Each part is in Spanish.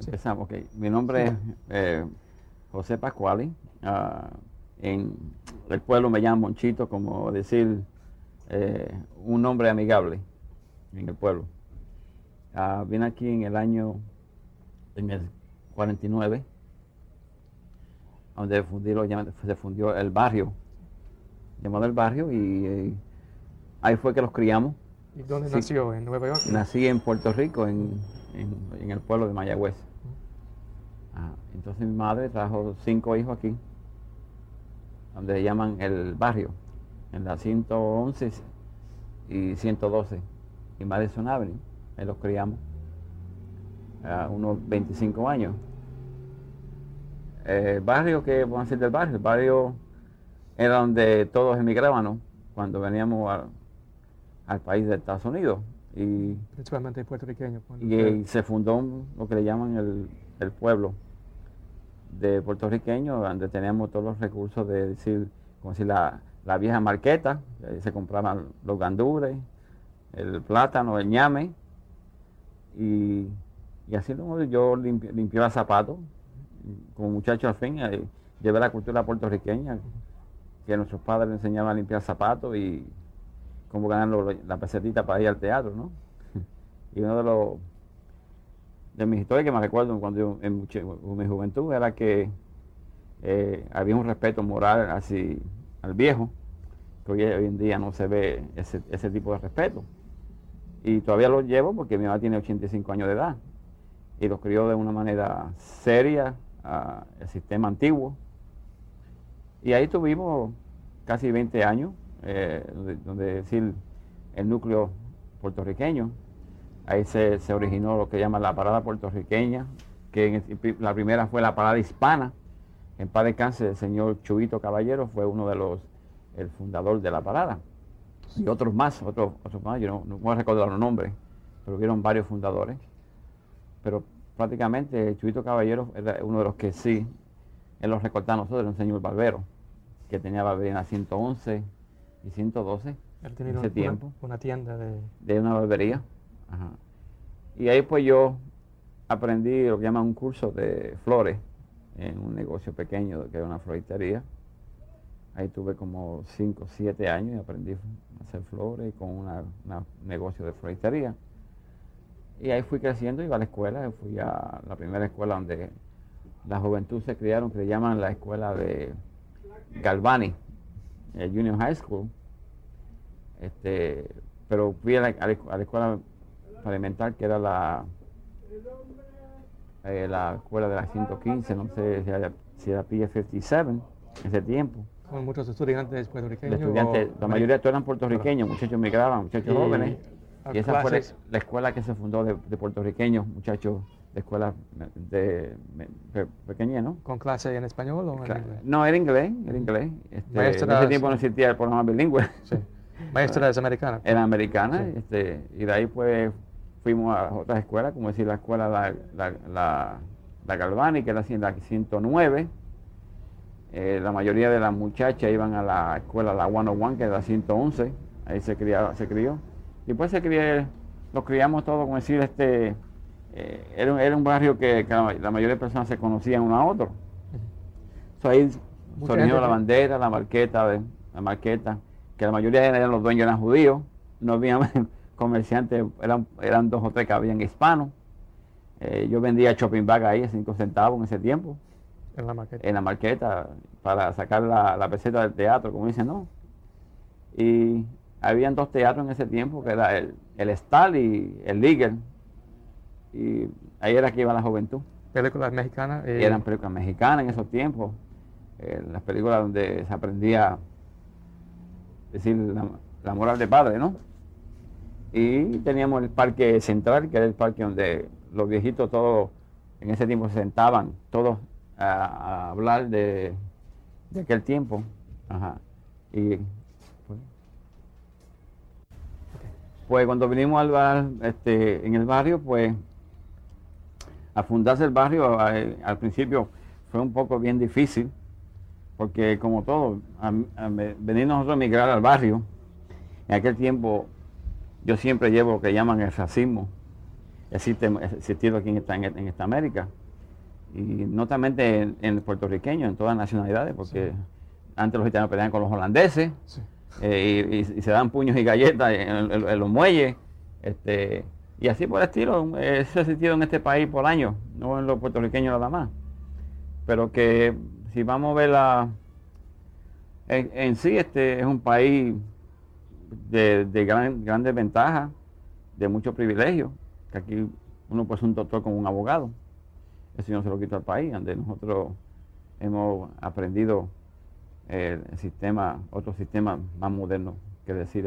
Empezamos, ok. Mi nombre es José Pascuali. En el pueblo me llaman Monchito, como decir un nombre amigable en el pueblo. Vine aquí en el 49, donde se fundió el barrio, llamado el barrio, y ahí fue que los criamos. ¿Y dónde nació? ¿En Nueva York? Nací en Puerto Rico, en el pueblo de Mayagüez. Entonces mi madre trajo 5 hijos aquí, donde llaman el barrio, en la 111 y 112, y Madison Avenue. Ahí los criamos unos 25 años. El barrio, ¿qué vamos a decir del barrio? El barrio era donde todos emigraban, ¿no? Cuando veníamos al país de Estados Unidos. Y principalmente puertorriqueño. Y se fundó lo que le llaman el pueblo de puertorriqueños, donde teníamos todos los recursos de decir, como si la vieja marqueta, ahí se compraban los gandules, el plátano, el ñame, y así yo limpiaba zapatos, como muchacho al fin, llevé la cultura puertorriqueña, que nuestros padres enseñaban a limpiar zapatos y cómo ganar la pesetita para ir al teatro, ¿no? Y uno de mis historias que me recuerdo cuando yo en mi juventud era que había un respeto moral así al viejo, que hoy en día no se ve ese tipo de respeto. Y todavía lo llevo porque mi mamá tiene 85 años de edad y los crió de una manera seria, el sistema antiguo. Y ahí tuvimos casi 20 años, donde decir el núcleo puertorriqueño. Ahí se originó lo que llama la parada puertorriqueña, que la primera fue la parada hispana. En paz descanse, el señor Chuito Caballero fue el fundador de la parada. Y otros más, yo no voy a recordar los nombres, pero hubieron varios fundadores. Pero prácticamente Chuito Caballero era uno de los que sí, él los recortaba a nosotros, era un señor barbero, que tenía barbería en la 111 y 112 en ese tiempo. Una tienda de una barbería. Ajá. Y ahí pues yo aprendí lo que llaman un curso de flores en un negocio pequeño que era una floristería. Ahí tuve como 5 o 7 años y aprendí a hacer flores con un negocio de floristería. Y ahí fui creciendo, iba a la escuela, fui a la primera escuela donde la juventud se criaron, que le llaman la escuela de Galvani, el Junior High School. Pero fui a la escuela elemental, que era la escuela de la 115, no sé si era P57 en ese tiempo. Con muchos estudiantes puertorriqueños. La mayoría todos eran puertorriqueños, muchachos migraban, muchachos jóvenes. Y esa fue la escuela que se fundó de puertorriqueños, muchachos de escuela pequeña, ¿no? ¿Con clase en español o en inglés? No, era inglés. En ese tiempo no existía el programa bilingüe. Sí. Maestras americanas. Eran americanas, sí. Y de ahí pues fuimos a otras escuelas, como decir la escuela la Galvani, que era la 109. La mayoría de las muchachas iban a la escuela la 101, que era la 111. Ahí se crió. Y pues los criamos todos, como decir, era un barrio que la mayoría de personas se conocían uno a otro. Ahí se originó la bandera, la marqueta, que la mayoría eran los dueños, eran judíos, no había comerciantes, eran 2 o 3 que habían hispanos. Yo vendía shopping bag ahí a 5 centavos en ese tiempo. En la marqueta, para sacar la peseta del teatro, como dicen, ¿no? Y habían 2 teatros en ese tiempo, que era el Stal y el Liger. Y ahí era que iba la juventud. ¿Películas mexicanas? Y eran películas mexicanas en esos tiempos. Las películas donde se aprendía decir la moral de padre, ¿no? Y teníamos el parque central, que era el parque donde los viejitos todos en ese tiempo se sentaban todos a hablar de aquel tiempo. Ajá. Y pues cuando vinimos al bar, en el barrio, pues a fundarse el barrio al principio fue un poco bien difícil, porque como todo, venir nosotros a emigrar al barrio, en aquel tiempo yo siempre llevo lo que llaman el racismo. existido aquí en esta América. Y no solamente en el puertorriqueño, en todas las nacionalidades, porque antes los gitanos peleaban con los holandeses, y se dan puños y galletas en los muelles, y así por el estilo. Eso ha existido en este país por años, no en los puertorriqueños nada más. Pero que si vamos a ver en sí, es un país de grandes ventajas, de muchos privilegios, que aquí uno puede ser un doctor como un abogado. Eso no se lo quito al país, donde nosotros hemos aprendido otro sistema más moderno, que decir,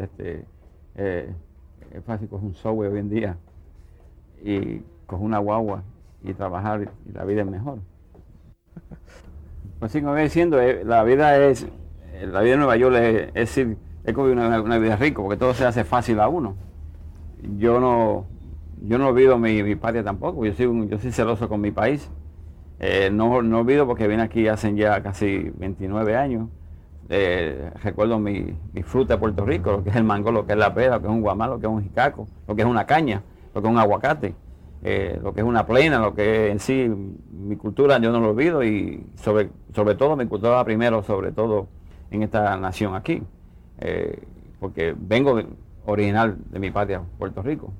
es fácil coger un software hoy en día y coger una guagua y trabajar, y la vida es mejor. Pues sí, como voy diciendo, la vida en Nueva York es como una vida rica, porque todo se hace fácil a uno. Yo no olvido mi patria tampoco. Yo soy celoso con mi país. No olvido, porque vine aquí hace ya casi 29 años. Recuerdo mi fruta de Puerto Rico, lo que es el mango, lo que es la pera, lo que es un guamá, lo que es un jicaco, lo que es una caña, lo que es un aguacate, lo que es una plena, lo que es en sí mi cultura. Yo no lo olvido, y sobre todo mi cultura primero, sobre todo en esta nación aquí, porque vengo original de mi patria, Puerto Rico.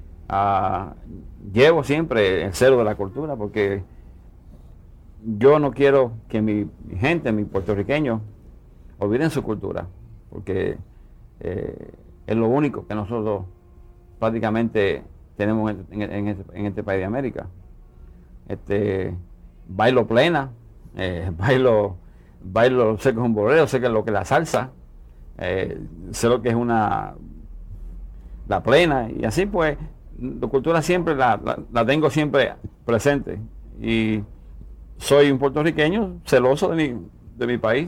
Llevo siempre el celo de la cultura, porque yo no quiero que mi gente, mis puertorriqueños, olviden su cultura, porque es lo único que nosotros prácticamente tenemos en este país de América. Bailo plena, bailo, sé que es un bolero, sé que es lo que es la salsa, sé lo que es la plena, y así pues la cultura siempre la tengo siempre presente, y soy un puertorriqueño celoso de mi país.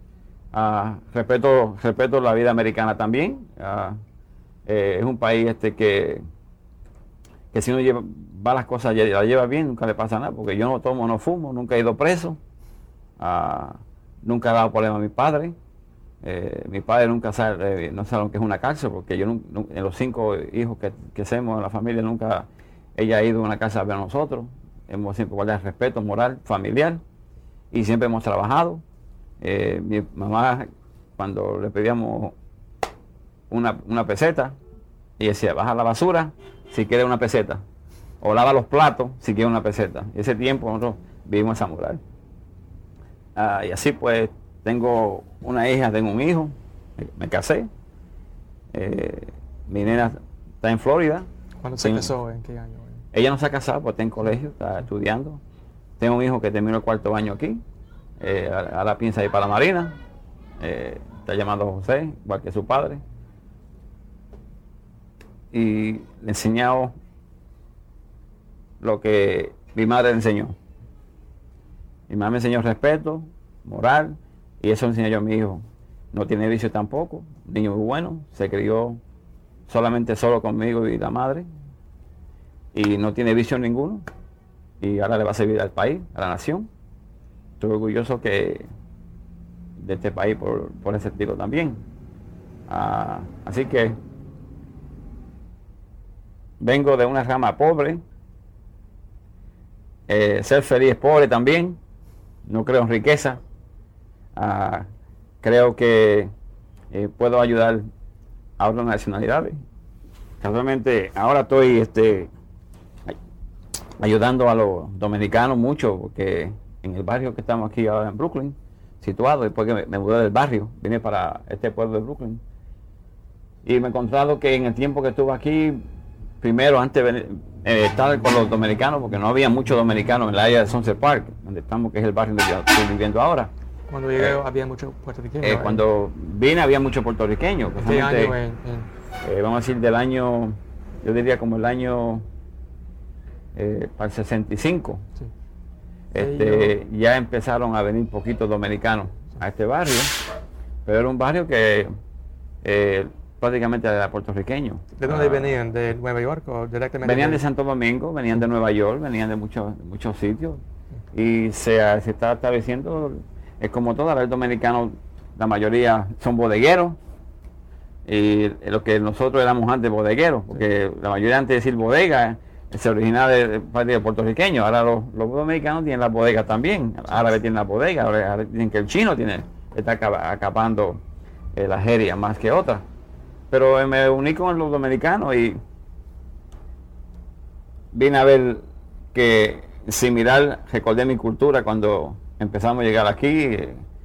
Respeto la vida americana también. Es un país que si uno va las cosas, la lleva bien, nunca le pasa nada, porque yo no tomo, no fumo, nunca he ido preso, nunca he dado problema a mi padre. Mi padre nunca sabe, no sabe lo que es una cárcel, porque yo en los 5 hijos que somos en la familia, nunca ella ha ido a una cárcel a ver a nosotros. Hemos siempre guardado el respeto moral, familiar, y siempre hemos trabajado. Mi mamá, cuando le pedíamos una peseta, y decía, baja la basura si quiere una peseta, o lava los platos si quiere una peseta. Y ese tiempo nosotros vivimos esa moral. Y así pues, tengo una hija, tengo un hijo, me casé. Mi nena está en Florida. ¿Cuándo se casó? ¿En qué año? Ella no se ha casado, pues está en colegio, está estudiando. Tengo un hijo que terminó el 4º año aquí. Ahora piensa ir para la Marina. Está llamado José, igual que su padre. Y le he enseñado lo que mi madre le enseñó. Mi madre me enseñó respeto, moral, y eso enseñé yo a mi hijo. No tiene vicio tampoco, un niño muy bueno, se crió solo conmigo y la madre, y no tiene vicio ninguno, y ahora le va a servir al país, a la nación. Estoy orgulloso de este país por ese estilo también. Así que vengo de una rama pobre. Ser feliz es pobre también. No creo en riqueza. Creo que puedo ayudar a otras nacionalidades. Casualmente ahora estoy ayudando a los dominicanos mucho, porque en el barrio que estamos aquí ahora en Brooklyn, situado, después que me mudé del barrio, vine para este pueblo de Brooklyn, y me he encontrado que en el tiempo que estuve aquí, primero antes de estar con los dominicanos, porque no había muchos dominicanos en la área de Sunset Park, donde estamos, que es el barrio donde yo estoy viviendo ahora. Cuando llegué había muchos puertorriqueños. Cuando vine había muchos puertorriqueños. ¿Qué año? Vamos a decir del año, yo diría como el año para el 65. Sí. Ya empezaron a venir poquitos dominicanos a este barrio, pero era un barrio que prácticamente era puertorriqueño. ¿De dónde venían? ¿De Nueva York o directamente? Venían de Santo Domingo, venían de Nueva York, venían de muchos sitios, y se está estableciendo, es como todo, ahora el dominicano, la mayoría son bodegueros, y lo que nosotros éramos antes bodegueros, porque la mayoría antes de decir bodega, se origina de puertorriqueños. Ahora los dominicanos tienen la bodega también. Árabe tiene la bodega. Ahora dicen que el chino está acapando la jeria más que otras. Pero me uní con los dominicanos y vine a ver que similar, recordé mi cultura cuando empezamos a llegar aquí,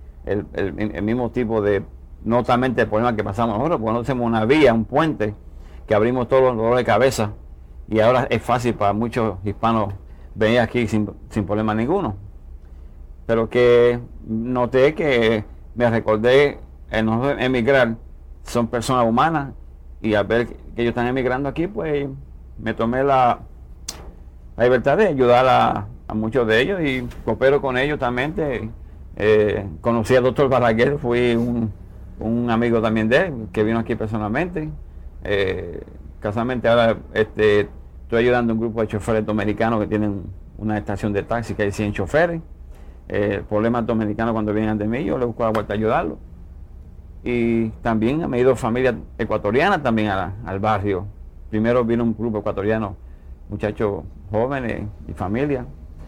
el mismo tipo de, no solamente el problema que pasamos nosotros, porque nosotros hacemos una vía, un puente, que abrimos todos los dolores de cabeza, y ahora es fácil para muchos hispanos venir aquí sin problema ninguno. Pero que noté que me recordé en nosotros emigrar, son personas humanas, y al ver que ellos están emigrando aquí, pues me tomé la libertad de ayudar a muchos de ellos y coopero con ellos también. Conocí al doctor Balaguer, fui un amigo también de él, que vino aquí personalmente. Casualmente ahora estoy ayudando a un grupo de choferes dominicanos que tienen una estación de taxi que hay 100 choferes. Problemas dominicanos cuando vienen de mí, yo le busco la vuelta a ayudarlos. Y también me he ido familias ecuatorianas también al barrio. Primero vino un grupo ecuatoriano, muchachos jóvenes y familia.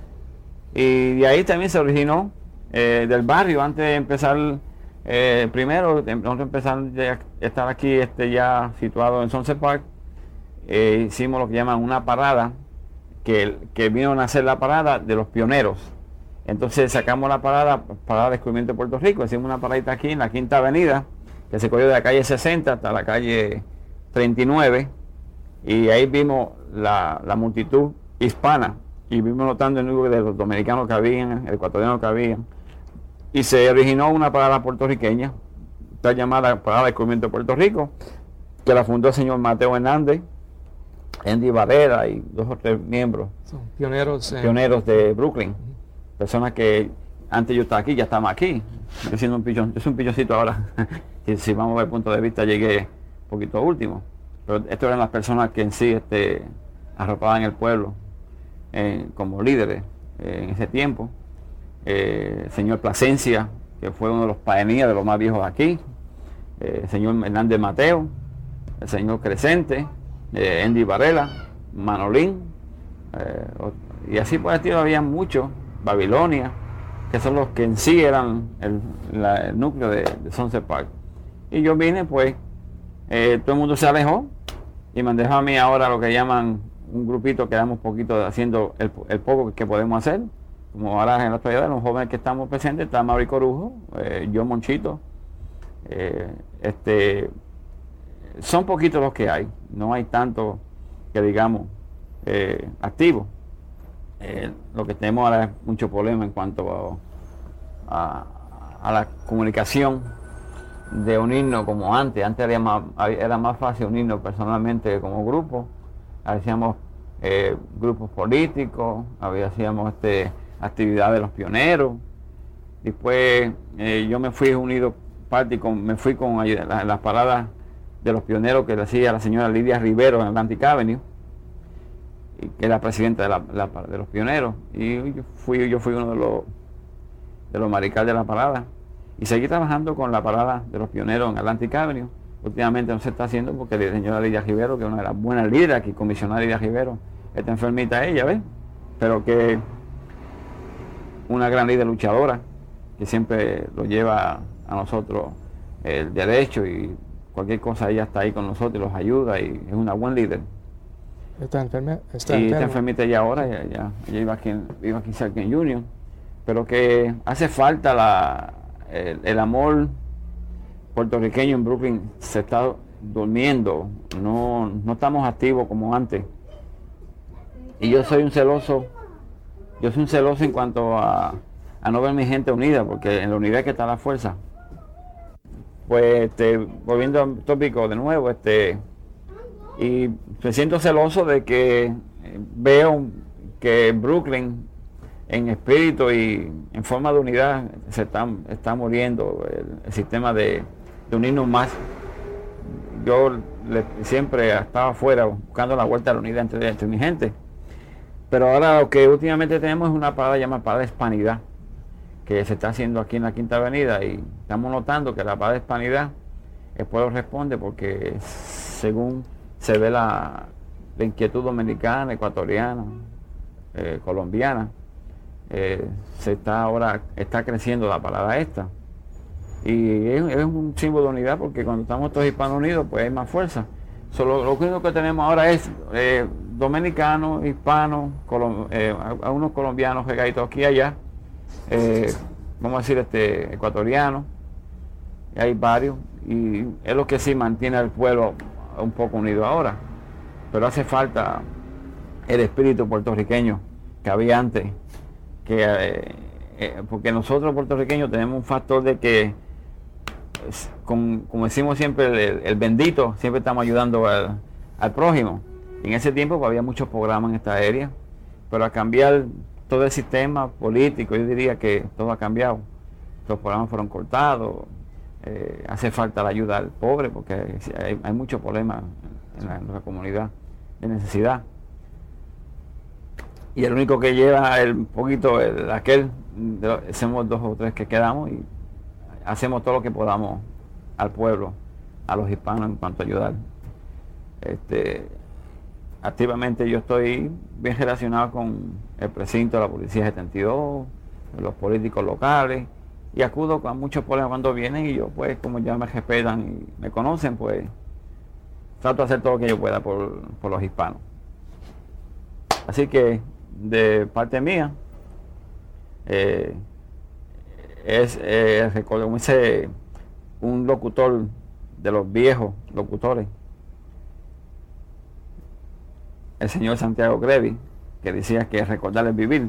Y de ahí también se originó del barrio. Antes de empezar, primero, nosotros empezamos a estar aquí ya situado en Sunset Park, hicimos lo que llaman una parada, que vino a nacer la parada de los pioneros. Entonces sacamos la parada de descubrimiento de Puerto Rico, hicimos una paradita aquí en la Quinta Avenida, que se cogió de la calle 60 hasta la calle 39, y ahí vimos la multitud hispana, y vimos notando el número de los dominicanos que habían, el ecuatoriano que habían, y se originó una parada puertorriqueña, está llamada Parada de Descubrimiento de Puerto Rico, que la fundó el señor Mateo Hernández, Andy Barrera y 2 o 3 miembros. Son pioneros de Brooklyn. Personas que antes yo estaba aquí, ya estamos aquí. Yo soy un pichoncito ahora. si vamos a ver el punto de vista, llegué un poquito último. Pero estas eran las personas que en sí arropaban el pueblo como líderes en ese tiempo. El señor Plasencia, que fue uno de los pioneros de los más viejos aquí. El señor Hernández Mateo, el señor Crescente, Andy Varela, Manolín, y así por el estilo había muchos. Babilonia, que son los que en sí eran el núcleo de Sunset Park. Y yo vine, pues, todo el mundo se alejó y me han dejado a mí ahora lo que llaman un grupito que damos poquito haciendo el poco que podemos hacer. Como ahora en la actualidad, los jóvenes que estamos presentes, está Mauri Corujo, yo Monchito. Son poquitos los que hay, no hay tanto que digamos activos. Lo que tenemos ahora es mucho problema en cuanto a la comunicación, de unirnos como antes. Antes era más fácil unirnos personalmente como grupo. Hacíamos grupos políticos, hacíamos actividades de los pioneros. Después yo me fui unido me fui con las paradas de los pioneros que le hacía la señora Lidia Rivero en Atlantic Avenue, que era presidenta de los pioneros, y yo fui uno de los maricales de la parada, y seguí trabajando con la parada de los pioneros en Atlantic Avenue. Últimamente no se está haciendo porque la señora Lidia Rivero, que es una de las buenas líderes aquí, comisionada Lidia Rivero, está enfermita ella, ¿ves? Pero que una gran líder luchadora, que siempre lo lleva a nosotros el derecho, y cualquier cosa ella está ahí con nosotros y los ayuda, y es una buena líder. Está enfermita ya ahora, ella vive aquí cerca en Union, pero que hace falta el amor puertorriqueño en Brooklyn. Se está durmiendo, no estamos activos como antes, y yo soy un celoso en cuanto a no ver mi gente unida, porque en la unidad que está la fuerza. Pues volviendo al tópico de nuevo, y me siento celoso de que veo que Brooklyn en espíritu y en forma de unidad se está muriendo el sistema de unirnos más. Yo siempre estaba afuera buscando la vuelta a la unidad entre mi gente, pero ahora lo que últimamente tenemos es una parada llamada Parada de Hispanidad, que se está haciendo aquí en la Quinta Avenida, y estamos notando que la Parada de Hispanidad, el pueblo responde, porque según se ve la inquietud dominicana, ecuatoriana, colombiana. Está creciendo la palabra esta. Y es un símbolo de unidad, porque cuando estamos todos hispanos unidos, pues hay más fuerza. Lo único que tenemos ahora es dominicanos, hispanos, algunos colombianos regaditos aquí y allá, vamos a decir ecuatorianos, hay varios, y es lo que sí mantiene al pueblo un poco unido ahora. Pero hace falta el espíritu puertorriqueño que había antes, porque nosotros puertorriqueños tenemos un factor de que, como decimos siempre, el bendito, siempre estamos ayudando al prójimo. En ese tiempo pues, había muchos programas en esta área, pero al cambiar todo el sistema político, yo diría que todo ha cambiado. Los programas fueron cortados, hace falta la ayuda al pobre, porque hay muchos problemas en nuestra comunidad de necesidad. Y el único que lleva somos 2 o 3 que quedamos y hacemos todo lo que podamos al pueblo, a los hispanos en cuanto a ayudar. Activamente yo estoy bien relacionado con el precinto de la Policía 72, los políticos locales, y acudo con muchos problemas cuando vienen, y yo pues como ya me respetan y me conocen, pues trato de hacer todo lo que yo pueda por los hispanos. Así que de parte mía, recuerdo, como dice un locutor de los viejos locutores, el señor Santiago Grevi, que decía que recordar es vivir.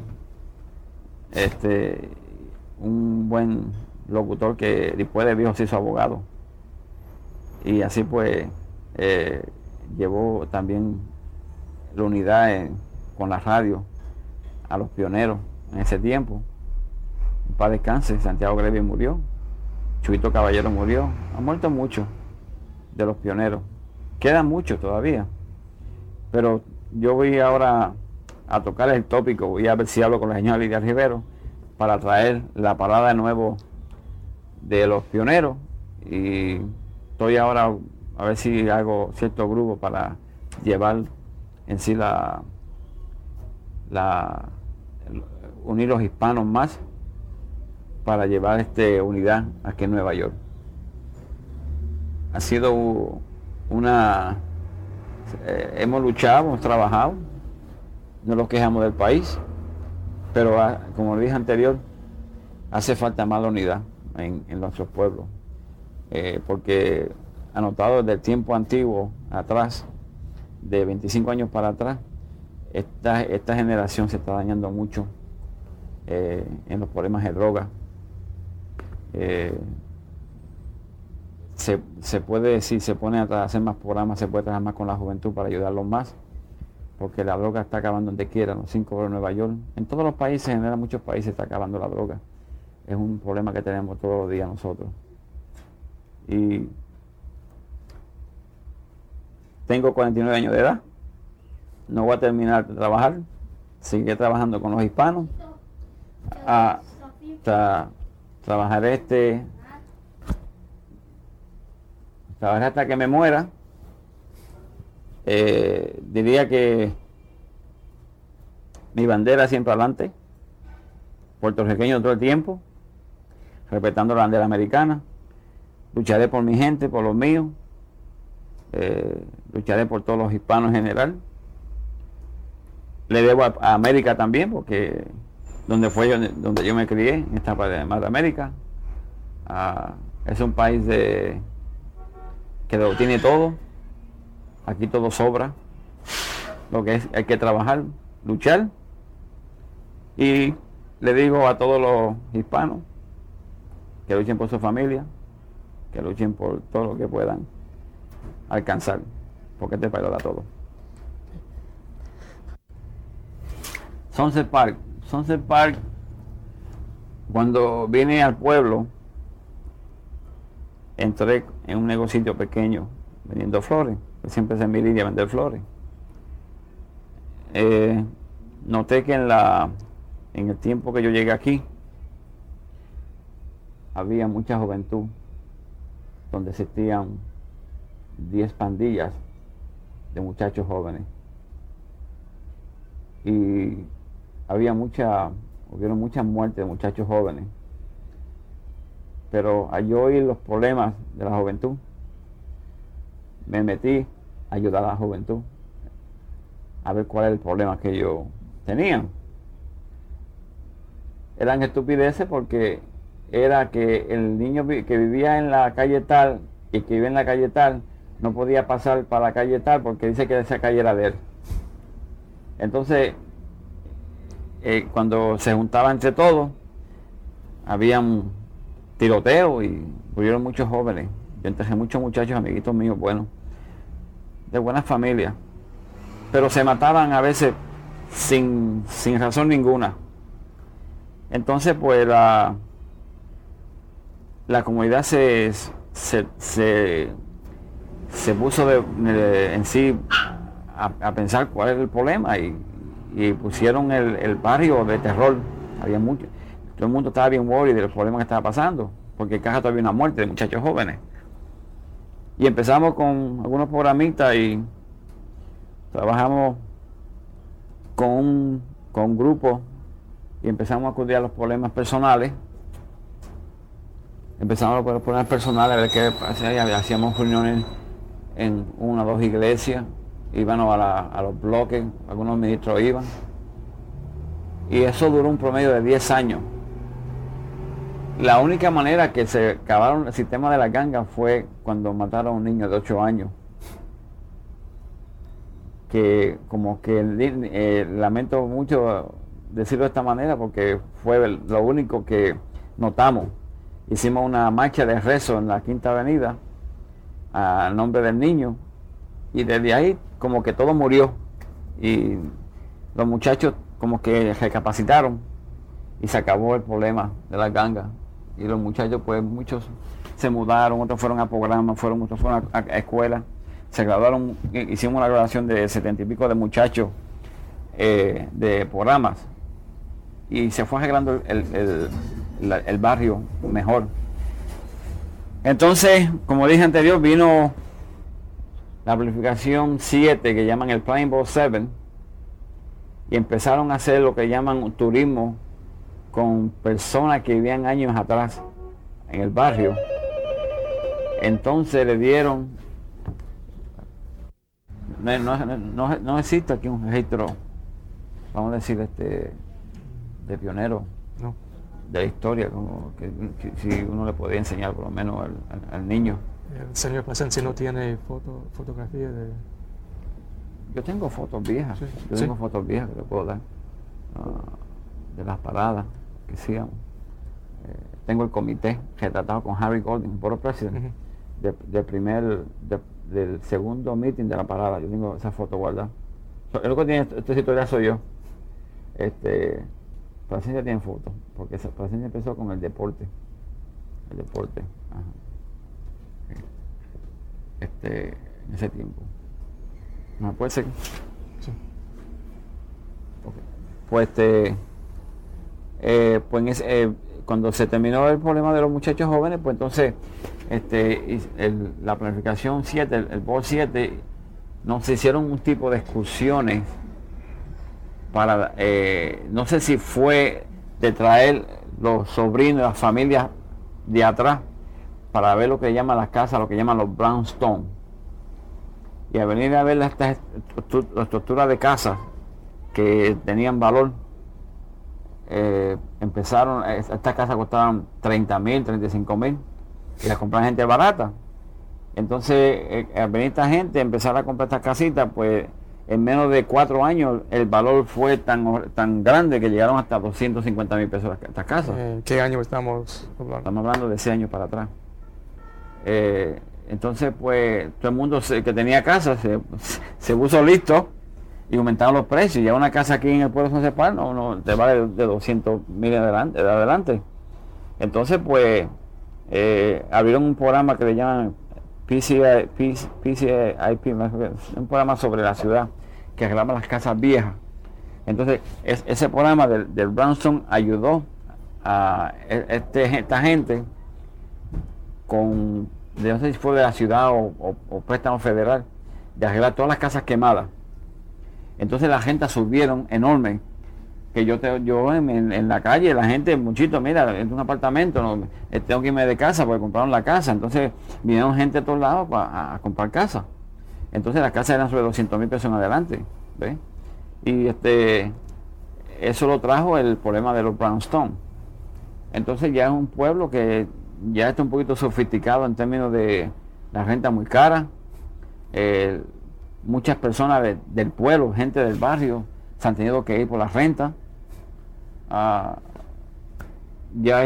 Un buen locutor que después de viejo se hizo abogado, y así pues llevó también la unidad con la radio a los pioneros en ese tiempo. En paz descanse, Santiago Grevi murió, Chuito Caballero murió, han muerto muchos de los pioneros, quedan muchos todavía, pero yo voy ahora a tocar el tópico, voy a ver si hablo con la señora Lidia Rivero para traer la parada de nuevo de los pioneros, y estoy ahora a ver si hago cierto grupo para llevar en sí unir los hispanos más, para llevar unidad aquí en Nueva York. Ha sido hemos luchado, hemos trabajado, no nos quejamos del país, pero como dije anterior, hace falta más la unidad en nuestros pueblos, porque anotado desde el tiempo antiguo atrás, de 25 años para atrás, esta generación se está dañando mucho en los problemas de droga. Se puede decir, se pone a hacer más programas, se puede trabajar más con la juventud para ayudarlos más, porque la droga está acabando donde quiera, en los 5 barrios de Nueva York, en todos los países, en general, muchos países está acabando la droga. Es un problema que tenemos todos los días nosotros. Y tengo 49 años de edad, no voy a terminar de trabajar, seguiré trabajando con los hispanos, trabajaré hasta que me muera. Diría que mi bandera siempre adelante, puertorriqueño todo el tiempo, respetando la bandera americana. Lucharé por mi gente, por los míos, lucharé por todos los hispanos en general. Le debo a América también, porque donde yo me crié, en esta parte de América. Es un país que lo tiene todo. Aquí todo sobra. Lo que hay que trabajar, luchar. Y le digo a todos los hispanos que luchen por su familia, que luchen por todo lo que puedan alcanzar, porque este país lo da todo. Sunset Park, cuando vine al pueblo, entré en un negocio pequeño vendiendo flores. Siempre se me iría a vender flores. Noté que en el tiempo que yo llegué aquí, había mucha juventud, donde existían 10 pandillas de muchachos jóvenes y hubieron muchas muertes de muchachos jóvenes. Pero al yo oír los problemas de la juventud, me metí a ayudar a la juventud a ver cuál era el problema que ellos tenían. Eran estupideces porque era que el niño que vivía en la calle tal y que vive en la calle tal no podía pasar para la calle tal porque dice que esa calle era de él. Entonces, cuando se juntaba entre todos, había un tiroteo y murieron muchos jóvenes. Yo enterré muchos muchachos, amiguitos míos, buenos, de buenas familias, pero se mataban a veces sin razón ninguna. Entonces, pues la comunidad se puso en sí a pensar cuál era el problema y pusieron el barrio de terror. Había mucho, todo el mundo estaba bien worried del problema que estaba pasando, porque en casa todavía había una muerte de muchachos jóvenes. Y empezamos con algunos programitas y trabajamos con un grupo y empezamos a acudir a los problemas personales. Empezamos a los problemas personales, a ver qué pasaba. Hacíamos reuniones en 1 o 2 iglesias, íbamos a los bloques, algunos ministros iban. Y eso duró un promedio de 10 años. La única manera que se acabaron el sistema de la ganga fue cuando mataron a un niño de 8 años. Que como que lamento mucho decirlo de esta manera porque fue lo único que notamos. Hicimos una marcha de rezo en la Quinta Avenida a nombre del niño y desde ahí como que todo murió y los muchachos como que recapacitaron y se acabó el problema de las gangas y los muchachos pues muchos se mudaron, otros fueron a programas, otros fueron a escuelas, se graduaron, hicimos una graduación de 70 y pico de muchachos de programas y se fue arreglando el barrio mejor. Entonces, como dije anterior, vino la planificación 7 que llaman el Planning Board 7 y empezaron a hacer lo que llaman turismo con personas que vivían años atrás en el barrio. Entonces le dieron, no existe aquí un registro, vamos a decir, de pionero, No. de la historia, como que si uno le podía enseñar por lo menos al niño. El señor Plasencia no tiene fotografía de... Yo tengo fotos viejas, Sí, yo sí. tengo fotos viejas que le puedo dar de las paradas que hacíamos. Tengo el comité retratado con Harry Golding, Board of President, del segundo meeting de la parada. Yo tengo esa foto guardada. El único que tiene esta historia soy yo. Plasencia tiene fotos, porque Plasencia empezó con el deporte. Ajá. En ese tiempo. ¿No puede ser? Sí. Okay. Pues cuando se terminó el problema de los muchachos jóvenes, pues entonces la planificación 7, el Board 7, nos hicieron un tipo de excursiones para, no sé si fue de traer los sobrinos, las familias de atrás, para ver lo que llaman las casas, lo que llaman los brownstone. Y a venir a ver estas estructuras de casas que tenían valor, empezaron, estas casas costaban 30,000, 35,000 y las compraban gente barata. Entonces, al venir esta gente a empezar a comprar estas casitas, pues en menos de 4 años el valor fue tan grande que llegaron hasta 250,000 pesos estas casas. ¿Qué año estamos hablando? Estamos hablando de 6 años para atrás. Entonces, pues, todo el mundo que tenía casa se puso listo y aumentaron los precios. Ya una casa aquí en el pueblo de San Cepal no te vale de 200,000 de adelante. Entonces, pues, abrieron un programa que le llaman PCIP, un programa sobre la ciudad que arreglaba las casas viejas. Entonces, ese programa del Brownstone ayudó a esta gente con, no sé si fue de la ciudad o préstamo federal, de arreglar todas las casas quemadas. Entonces las rentas subieron enorme. Que yo en la calle, la gente, muchito, mira, es un apartamento, no, tengo que irme de casa porque compraron la casa. Entonces vinieron gente de todos lados a comprar casa. Entonces las casas eran sobre 200,000 pesos en adelante. ¿Ves? Y eso lo trajo el problema de los brownstones. Entonces ya es un pueblo que ya está un poquito sofisticado en términos de la renta muy cara. Muchas personas del pueblo, gente del barrio, se han tenido que ir por la renta. Ya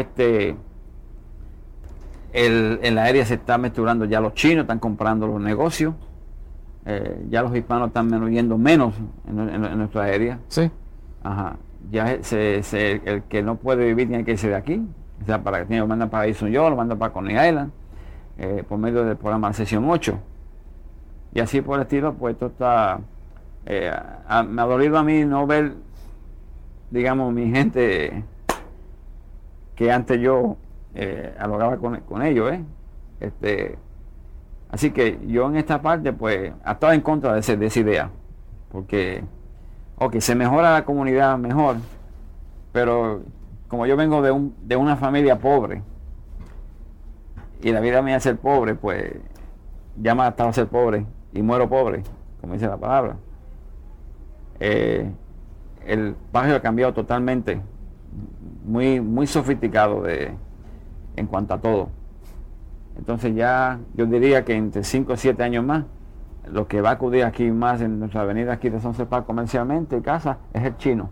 en la área se está mezclando, ya los chinos están comprando los negocios. Ya los hispanos están yendo menos en nuestra área. Sí. Ajá. Ya el que no puede vivir tiene que irse de aquí. O sea, lo mandan para New York, lo mandan para Coney Island, por medio del programa Sesión 8. Y así por el estilo, pues esto está... me ha dolido a mí no ver, digamos, mi gente que antes yo alogaba con ellos, así que yo en esta parte pues estaba en contra de esa idea, porque se mejora la comunidad mejor, pero como yo vengo de una familia pobre y la vida mía es ser pobre, pues ya me ha estado a ser pobre y muero pobre, como dice la palabra. El barrio ha cambiado totalmente, muy sofisticado en cuanto a todo. Entonces ya yo diría que entre 5 o 7 años más, lo que va a acudir aquí más en nuestra avenida aquí de Sunset Park comercialmente, casa, es el chino.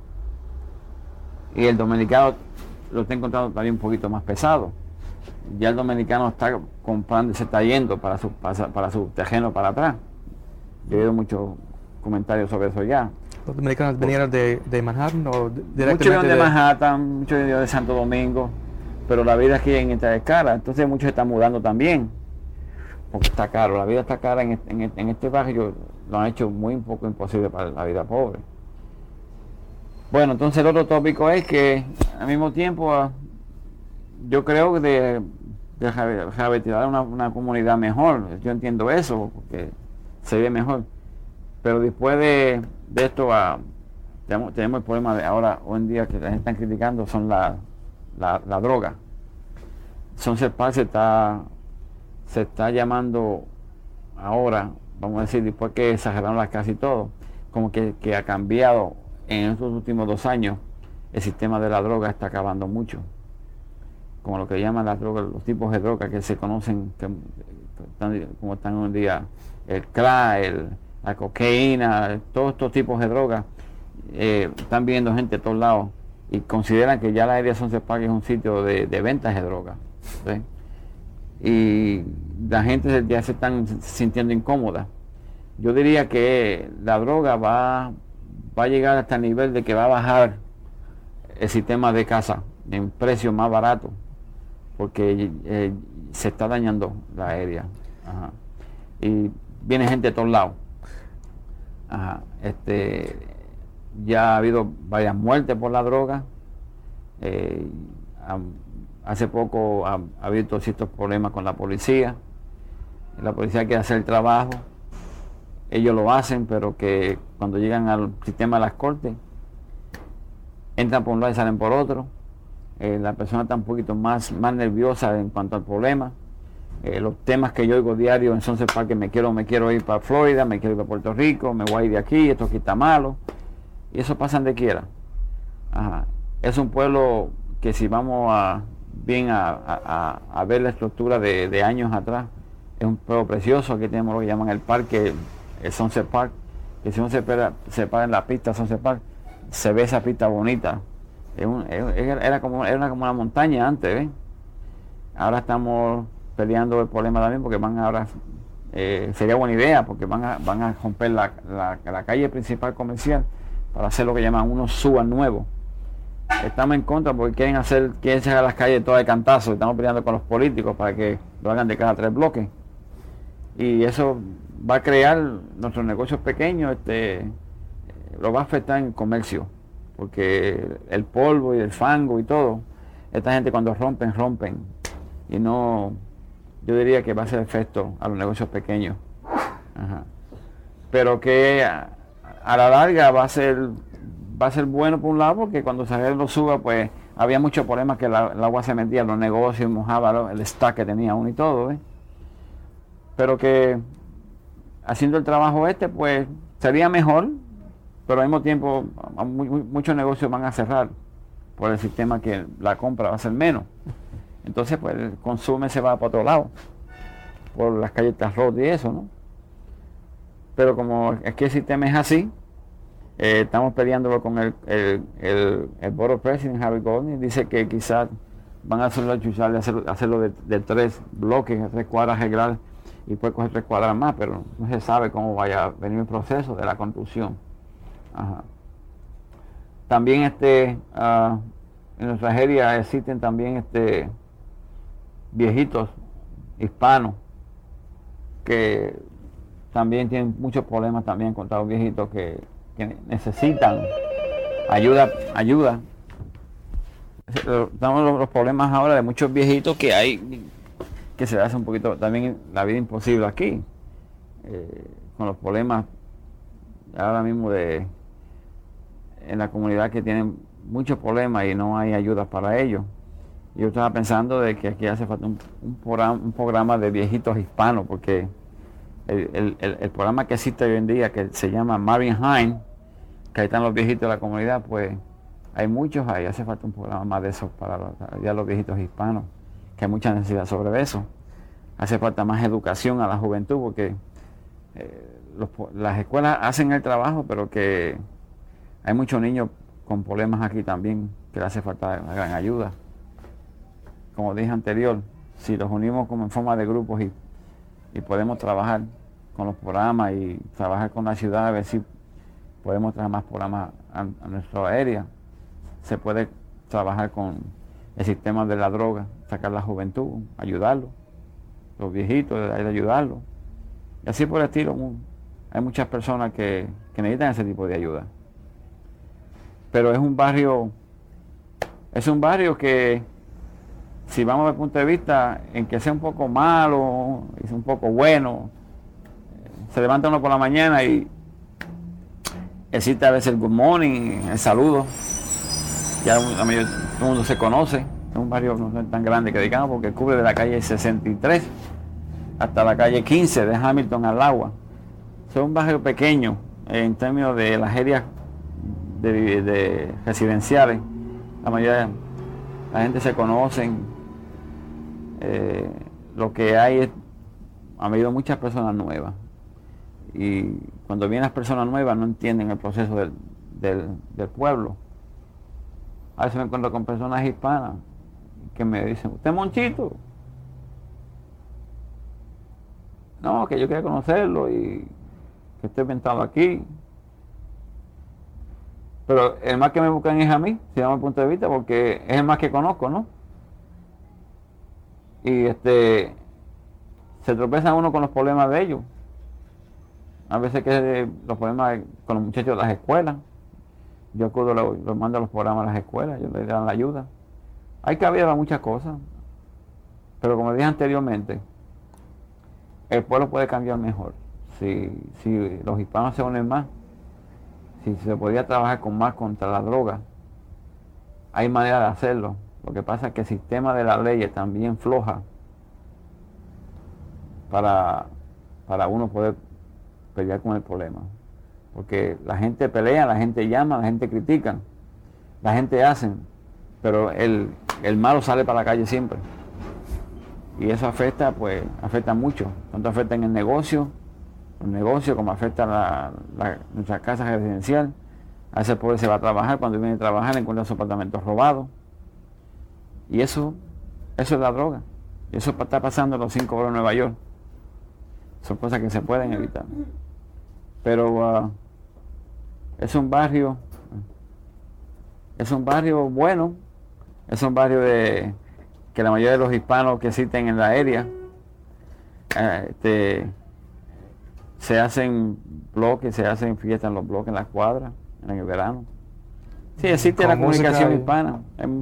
Y el dominicano lo está encontrando también un poquito más pesado. Ya el dominicano está comprando y se está yendo para su terreno para atrás. Yo he oído muchos comentarios sobre eso ya. ¿Los dominicanos venían de Manhattan o directamente? Muchos vienen de Manhattan, muchos vienen de Santo Domingo, pero la vida aquí en esta es cara, entonces muchos se están mudando también, porque está caro, la vida está cara en este barrio, lo han hecho muy un poco imposible para la vida pobre. Bueno, entonces el otro tópico es que al mismo tiempo yo creo que de rehabilitar una comunidad mejor, yo entiendo eso, porque se ve mejor, pero después de esto tenemos el problema de ahora, hoy en día, que la gente está criticando, son la droga. Sunset Park se está llamando ahora, vamos a decir, después que exageraron las casi todo, como que ha cambiado en estos últimos 2 años. El sistema de la droga está acabando mucho, como lo que llaman las drogas, los tipos de drogas que se conocen como están hoy en día, el crack, la cocaína, todos estos tipos de drogas. Están viendo gente de todos lados y consideran que ya la área de Sunset Park es un sitio de ventas de drogas, ¿sí? Y la gente ya se están sintiendo incómoda. Yo diría que la droga va a llegar hasta el nivel de que va a bajar el sistema de casa en precio más barato, porque se está dañando la área. Ajá. Y viene gente de todos lados. Ajá. Ya ha habido varias muertes por la droga. Hace poco ha habido ciertos problemas con la policía. La policía quiere hacer el trabajo, ellos lo hacen, pero que cuando llegan al sistema de las cortes, entran por un lado y salen por otro. La persona está un poquito más nerviosa en cuanto al problema. Los temas que yo oigo diario en Sunset Park, que me quiero ir para Florida, me quiero ir para Puerto Rico, me voy a ir de aquí, esto aquí está malo. Y eso pasa donde quiera. Ajá. Es un pueblo que, si vamos a ver la estructura de años atrás, es un pueblo precioso. Aquí tenemos lo que llaman el parque, el Sunset Park, que si uno se para en la pista Sunset Park, se ve esa pista bonita. Era como una montaña antes, ¿ves? Ahora estamos peleando el problema también, porque sería buena idea, porque van a romper la calle principal comercial para hacer lo que llaman unos subas nuevos. Estamos en contra porque quieren cerrar las calles todas de cantazo. Estamos peleando con los políticos para que lo hagan de cada 3 bloques, y eso va a crear nuestros negocios pequeños, lo va a afectar en el comercio, porque el polvo y el fango y todo, esta gente cuando rompen, y no, yo diría que va a hacer efecto a los negocios pequeños. Ajá. Pero que a la larga va a ser bueno por un lado, porque cuando se lo suba, pues había muchos problemas que el agua se metía en los negocios, mojaba el stack que tenía uno y todo, ¿eh? Pero que haciendo el trabajo pues sería mejor, pero al mismo tiempo muchos negocios van a cerrar por el sistema que la compra va a ser menos. Entonces pues el consumo se va para otro lado, por las calles Road y eso, ¿no? Pero como es que el sistema es así, estamos peleándolo con el Board of President, Harry Golding. Dice que quizás van a hacerlo de 3 bloques, 3 cuadras regulares, y puede coger 3 cuadras más, pero no se sabe cómo vaya a venir el proceso de la construcción. Ajá. También en nuestra área existen también viejitos hispanos que también tienen muchos problemas también contra los viejitos que necesitan ayuda. Estamos los problemas ahora de muchos viejitos que se hace un poquito también la vida imposible aquí, con los problemas ahora mismo en la comunidad, que tienen muchos problemas y no hay ayuda para ellos. Yo estaba pensando de que aquí hace falta un programa de viejitos hispanos, porque el programa que existe hoy en día, que se llama Marvin Hine, que ahí están los viejitos de la comunidad, pues hay muchos ahí. Hace falta un programa más de eso para los viejitos hispanos, que hay mucha necesidad sobre eso. Hace falta más educación a la juventud, porque las escuelas hacen el trabajo, pero que hay muchos niños con problemas aquí también, que le hace falta una gran ayuda. Como dije anterior, si los unimos como en forma de grupos y podemos trabajar con los programas y trabajar con la ciudad, a ver si podemos traer más programas a nuestra área, se puede trabajar con el sistema de la droga, sacar la juventud, ayudarlos, los viejitos, ayudarlos, y así por el estilo. Hay muchas personas que necesitan ese tipo de ayuda. Pero es un barrio que, si vamos desde el punto de vista en que sea un poco malo y sea un poco bueno, se levanta uno por la mañana y existe a veces el good morning, el saludo. Ya todo el mundo se conoce. Es un barrio no es tan grande que digamos, porque cubre de la calle 63 hasta la calle 15 de Hamilton al agua. Es un barrio pequeño en términos de las áreas de residenciales. La mayoría, la gente se conocen. Lo que hay ha habido muchas personas nuevas, y cuando vienen las personas nuevas no entienden el proceso del pueblo. A veces me encuentro con personas hispanas que me dicen: ¿usted es Monchito? No, que yo quería conocerlo y que estoy inventado aquí. Pero el más que me buscan es a mí, si damos el punto de vista, porque es el más que conozco, ¿no? Y se tropezan uno con los problemas de ellos. A veces que los problemas con los muchachos de las escuelas. Yo acudo, los mando a los programas a las escuelas, yo les dan la ayuda. Hay cabida para muchas cosas, pero como dije anteriormente, el pueblo puede cambiar mejor si los hispanos se unen más. Si se podía trabajar más contra la droga, hay manera de hacerlo. Lo que pasa es que el sistema de la ley es también floja para uno poder pelear con el problema. Porque la gente pelea, la gente llama, la gente critica, la gente hace, pero el malo sale para la calle siempre. Y eso afecta mucho. Tanto afecta en el negocio, como afecta nuestra casa residencial. A ese pobre se va a trabajar, cuando viene a trabajar encuentra sus apartamentos robados. Y eso es la droga. Y eso está pasando en los 5 barrios de Nueva York. Son cosas que se pueden evitar. Pero es un barrio bueno, es un barrio que la mayoría de los hispanos que existen en la área se hacen bloques, se hacen fiestas en los bloques, en las cuadras, en el verano. Sí, existe la comunicación hispana.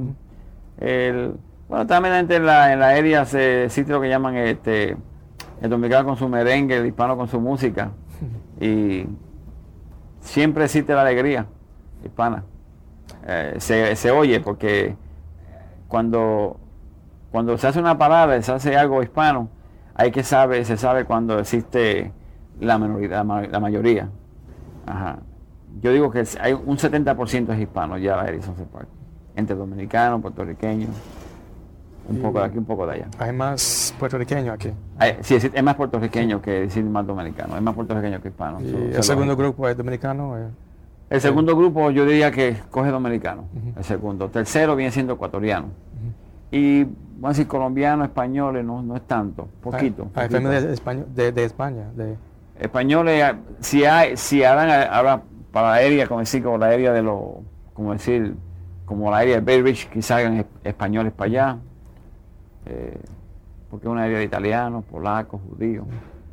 Bueno, también en la área existe lo que llaman el dominicano con su merengue, el hispano con su música. Y siempre existe la alegría hispana. Se oye porque cuando se hace una parada, se hace algo hispano, se sabe cuando existe la mayoría. Ajá. Yo digo que hay un 70% es hispano ya la Edison Park, entre dominicanos, puertorriqueños, un poco de aquí, un poco de allá. ¿Hay más puertorriqueños aquí? Sí, es más puertorriqueño que decir más dominicano, es más puertorriqueño que hispano. ¿Y el segundo grupo es dominicano? El segundo grupo yo diría que coge dominicano, el segundo. Tercero viene siendo ecuatoriano. Y vamos a decir colombiano, españoles, no es tanto, poquito. Hay familias de España. Españoles, si harán ahora para la área, como la área de los, como la área de Bay Ridge, quizás hagan españoles para allá, porque es una área de italianos, polacos, judíos.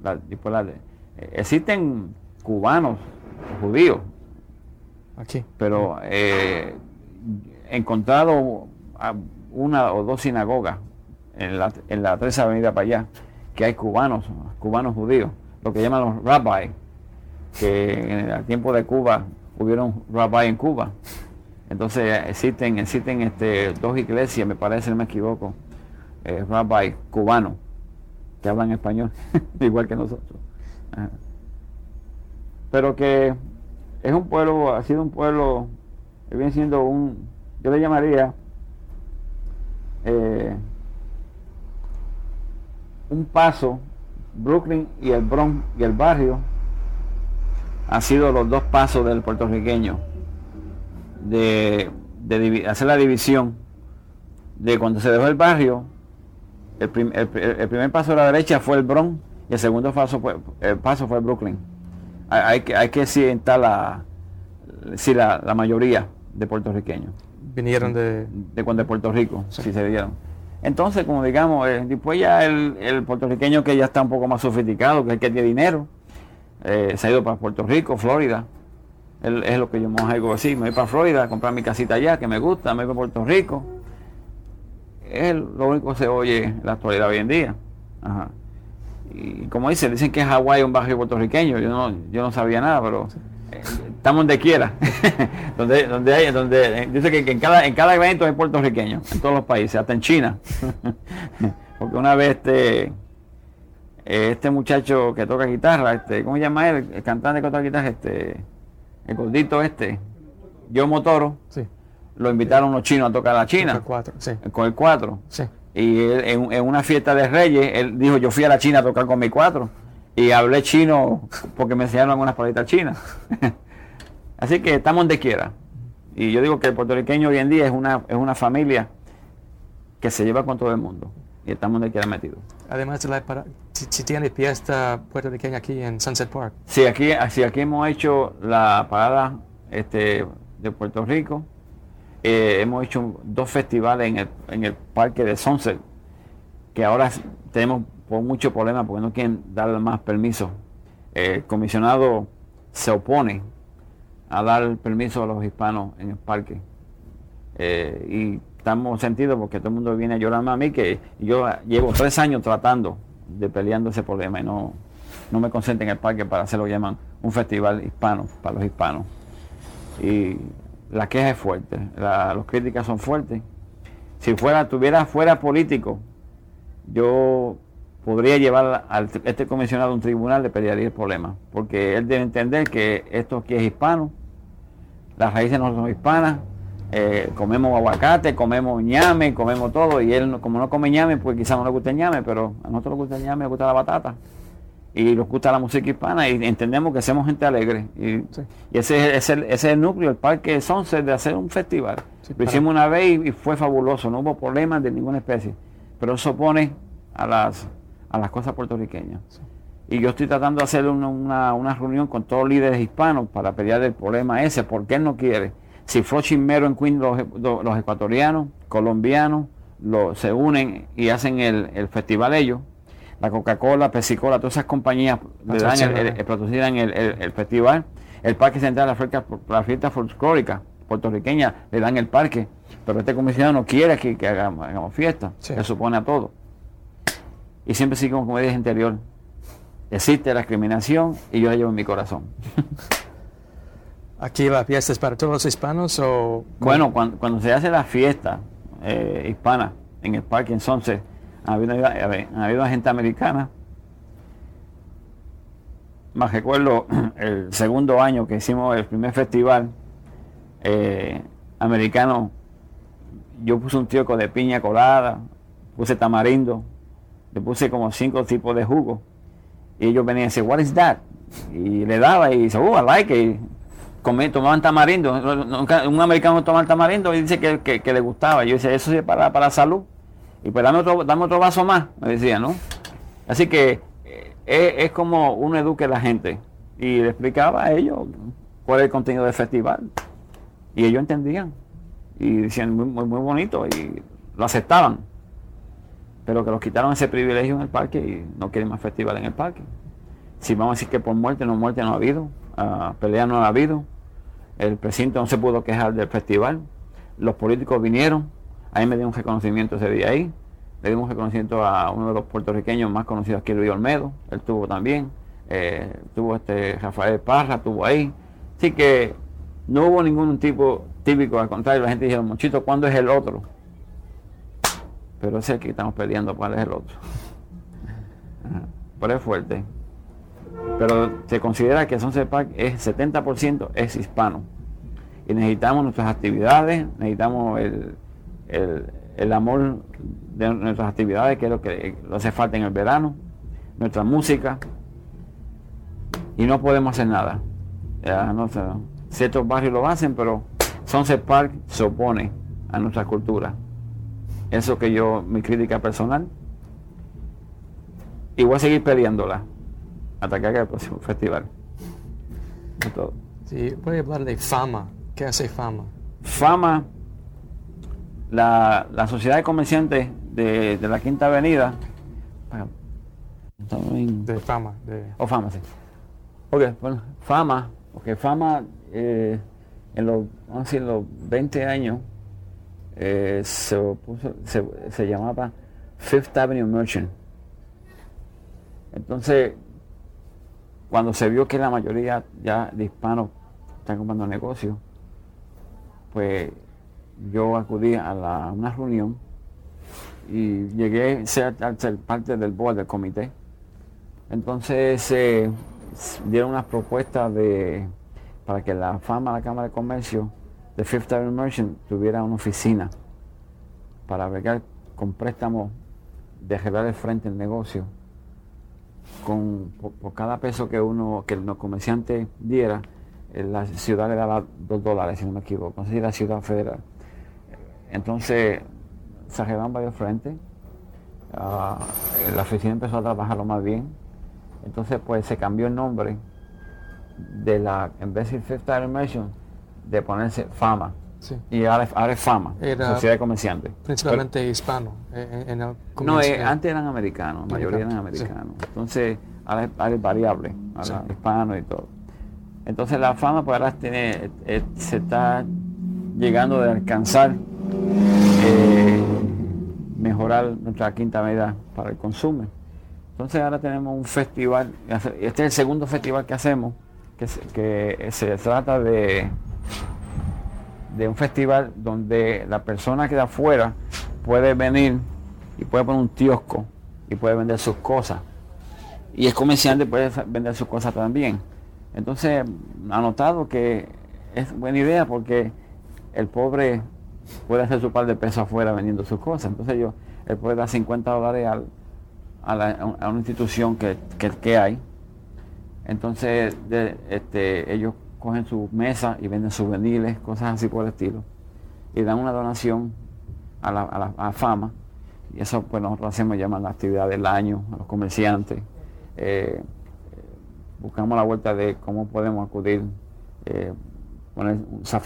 Existen cubanos, judíos, aquí, pero he encontrado una o dos sinagogas en la 3 Avenida para allá, que hay cubanos judíos, lo que llaman los rabbis, que en el tiempo de Cuba hubieron rabbis en Cuba. Entonces existen 2 iglesias, me parece, no me equivoco, rabbis cubanos que hablan español igual que nosotros. Pero que es un pueblo, ha sido un pueblo que viene siendo yo le llamaría un paso. Brooklyn y el Bronx y el barrio han sido los 2 pasos del puertorriqueño de hacer la división de cuando se dejó el barrio. El primer paso a la derecha fue el Bronx y el segundo paso fue Brooklyn. Hay que citar la mayoría de puertorriqueños vinieron de cuando de Puerto Rico, sí. Si se dieron. Entonces, como digamos, después ya el puertorriqueño que ya está un poco más sofisticado, que es el que tiene dinero, se ha ido para Puerto Rico, Florida. Es lo que yo me hago así, me voy para Florida a comprar mi casita allá, que me gusta, me voy para Puerto Rico. Es lo único que se oye en la actualidad hoy en día. Ajá. Y como dicen que Hawái es un barrio puertorriqueño, yo no sabía nada, pero estamos donde quiera. donde dice que en cada evento hay puertorriqueños, en todos los países, hasta en China. Porque una vez este muchacho que toca guitarra, ¿cómo se llama él? El cantante que toca guitarra, el gordito Joe Motoro, sí. Lo invitaron los chinos a tocar la China. Con el 4. Sí. Y él, en una fiesta de Reyes, él dijo, yo fui a la China a tocar con mi 4. Y hablé chino porque me enseñaron algunas palitas chinas. Así que estamos donde quiera. Y yo digo que el puertorriqueño hoy en día es una familia que se lleva con todo el mundo. Y estamos donde quiera metidos. Además, si tiene fiesta puertorriqueña aquí en Sunset Park. Sí, aquí hemos hecho la parada de Puerto Rico. Hemos hecho 2 festivales en el parque de Sunset, que ahora tenemos por mucho problema porque no quieren darle más permiso. El comisionado se opone a dar permiso a los hispanos en el parque. Y estamos sentidos porque todo el mundo viene a llorarme a mí, que yo llevo 3 años tratando de peleando ese problema y no me concentro en el parque para hacer lo que llaman un festival hispano para los hispanos. Y la queja es fuerte, las críticas son fuertes. Si fuera político, yo podría llevar a este comisionado a un tribunal, le pelearía el problema, porque él debe entender que esto aquí es hispano, las raíces no son hispanas, comemos aguacate, comemos ñame, comemos todo, y él como no come ñame, pues quizás no le gusta el ñame, pero a nosotros nos gusta el ñame, nos gusta la batata, y nos gusta la música hispana, y entendemos que somos gente alegre, y ese es el núcleo, el parque Sunset, de hacer un festival. Lo hicimos una vez y fue fabuloso, no hubo problemas de ninguna especie, pero eso opone a las cosas puertorriqueñas. Y yo estoy tratando de hacer una reunión con todos los líderes hispanos para pelear el problema ese, porque él no quiere. Si Flushing Meadows en Queens, los ecuatorianos, colombianos, se unen y hacen el festival ellos, la Coca-Cola, Pepsi-Cola, todas esas compañías le dan patrocinan el festival, el Parque Central, la fiesta folclórica puertorriqueña, le dan el parque, pero este comisionado no quiere que hagamos fiesta, se supone a todo. Y siempre sigo como dije anterior, existe la discriminación y yo la llevo en mi corazón. ¿Aquí la fiesta es para todos los hispanos o...? Bueno, cuando se hace la fiesta hispana en el parque en Sunset, ha habido gente americana. Me recuerdo el segundo año que hicimos el primer festival americano, yo puse un tioco de piña colada, puse tamarindo, le puse como 5 tipos de jugo, y ellos venían y decían, what is that? Y le daba y dice, oh, I like it. Tomaban tamarindo. Un americano toma tamarindo y dice que le gustaba. Yo decía, eso es para la salud. Y pues dame otro vaso más, me decía, ¿no? Así que es como uno eduque a la gente. Y le explicaba a ellos cuál es el contenido del festival. Y ellos entendían. Y decían, muy bonito. Y lo aceptaban. Pero que los quitaron ese privilegio en el parque y no quieren más festival en el parque. Si vamos a decir que por muerte no ha habido, pelea no ha habido, el presidente no se pudo quejar del festival, los políticos vinieron, a mí me dio un reconocimiento ese día ahí, le dimos un reconocimiento a uno de los puertorriqueños más conocidos aquí, Luis Olmedo, él tuvo también, tuvo Rafael Parra, tuvo ahí, así que no hubo ningún tipo típico, al contrario, la gente dijeron, Monchito, ¿cuándo es el otro? Pero ese aquí estamos peleando, ¿cuál es el otro? Pero es fuerte. Pero se considera que Sunset Park es 70% es hispano. Y necesitamos nuestras actividades, necesitamos el amor de nuestras actividades, que es lo que hace falta en el verano, nuestra música. Y no podemos hacer nada. Ciertos barrios lo hacen, pero Sunset Park se opone a nuestra cultura. Eso que mi crítica personal. Y voy a seguir peleándola hasta que haga el próximo festival. Todo. Sí, voy a hablar de Fama. ¿Qué hace Fama? Fama, la sociedad de comerciantes de la Quinta Avenida. De Fama. Fama, sí. Ok, bueno, Fama, porque Fama en los 20 años se llamaba Fifth Avenue Merchant. Entonces, cuando se vio que la mayoría ya de hispanos están comprando negocios, pues yo acudí a una reunión y llegué a ser parte del board, del comité. Entonces dieron unas propuestas para que la Cámara de Comercio de Fifth Avenue Merchant tuviera una oficina para bregar con préstamos de arreglar el frente del negocio. Por cada peso que los comerciantes diera, la ciudad le daba $2, si no me equivoco, no sé si la ciudad federal. Entonces se arreglaron varios frentes, la oficina empezó a trabajarlo más bien, entonces pues se cambió el nombre en vez de Fifth Avenue Merchant, de ponerse Fama. Sí. Y ahora es Fama, era Sociedad de Comerciantes. Principalmente hispano. En el no, antes eran americanos, la mayoría eran americanos. Sí. Entonces, ahora es variable, ahora sí. Hispano y todo. Entonces la Fama pues ahora se está llegando de alcanzar mejorar nuestra Quinta Avenida para el consumo. Entonces ahora tenemos un festival, este es el segundo festival que hacemos, que se trata de un festival donde la persona que de afuera puede venir y puede poner un kiosco y puede vender sus cosas. Y el comerciante puede vender sus cosas también. Entonces, ha notado que es buena idea porque el pobre puede hacer su par de pesos afuera vendiendo sus cosas. Entonces él puede dar $50 a una institución que hay. Entonces, ellos cogen su mesa y venden souvenirs, cosas así por el estilo, y dan una donación a la Fama, y eso pues nosotros hacemos, llamar la actividad del año a los comerciantes. Buscamos la vuelta de cómo podemos acudir, poner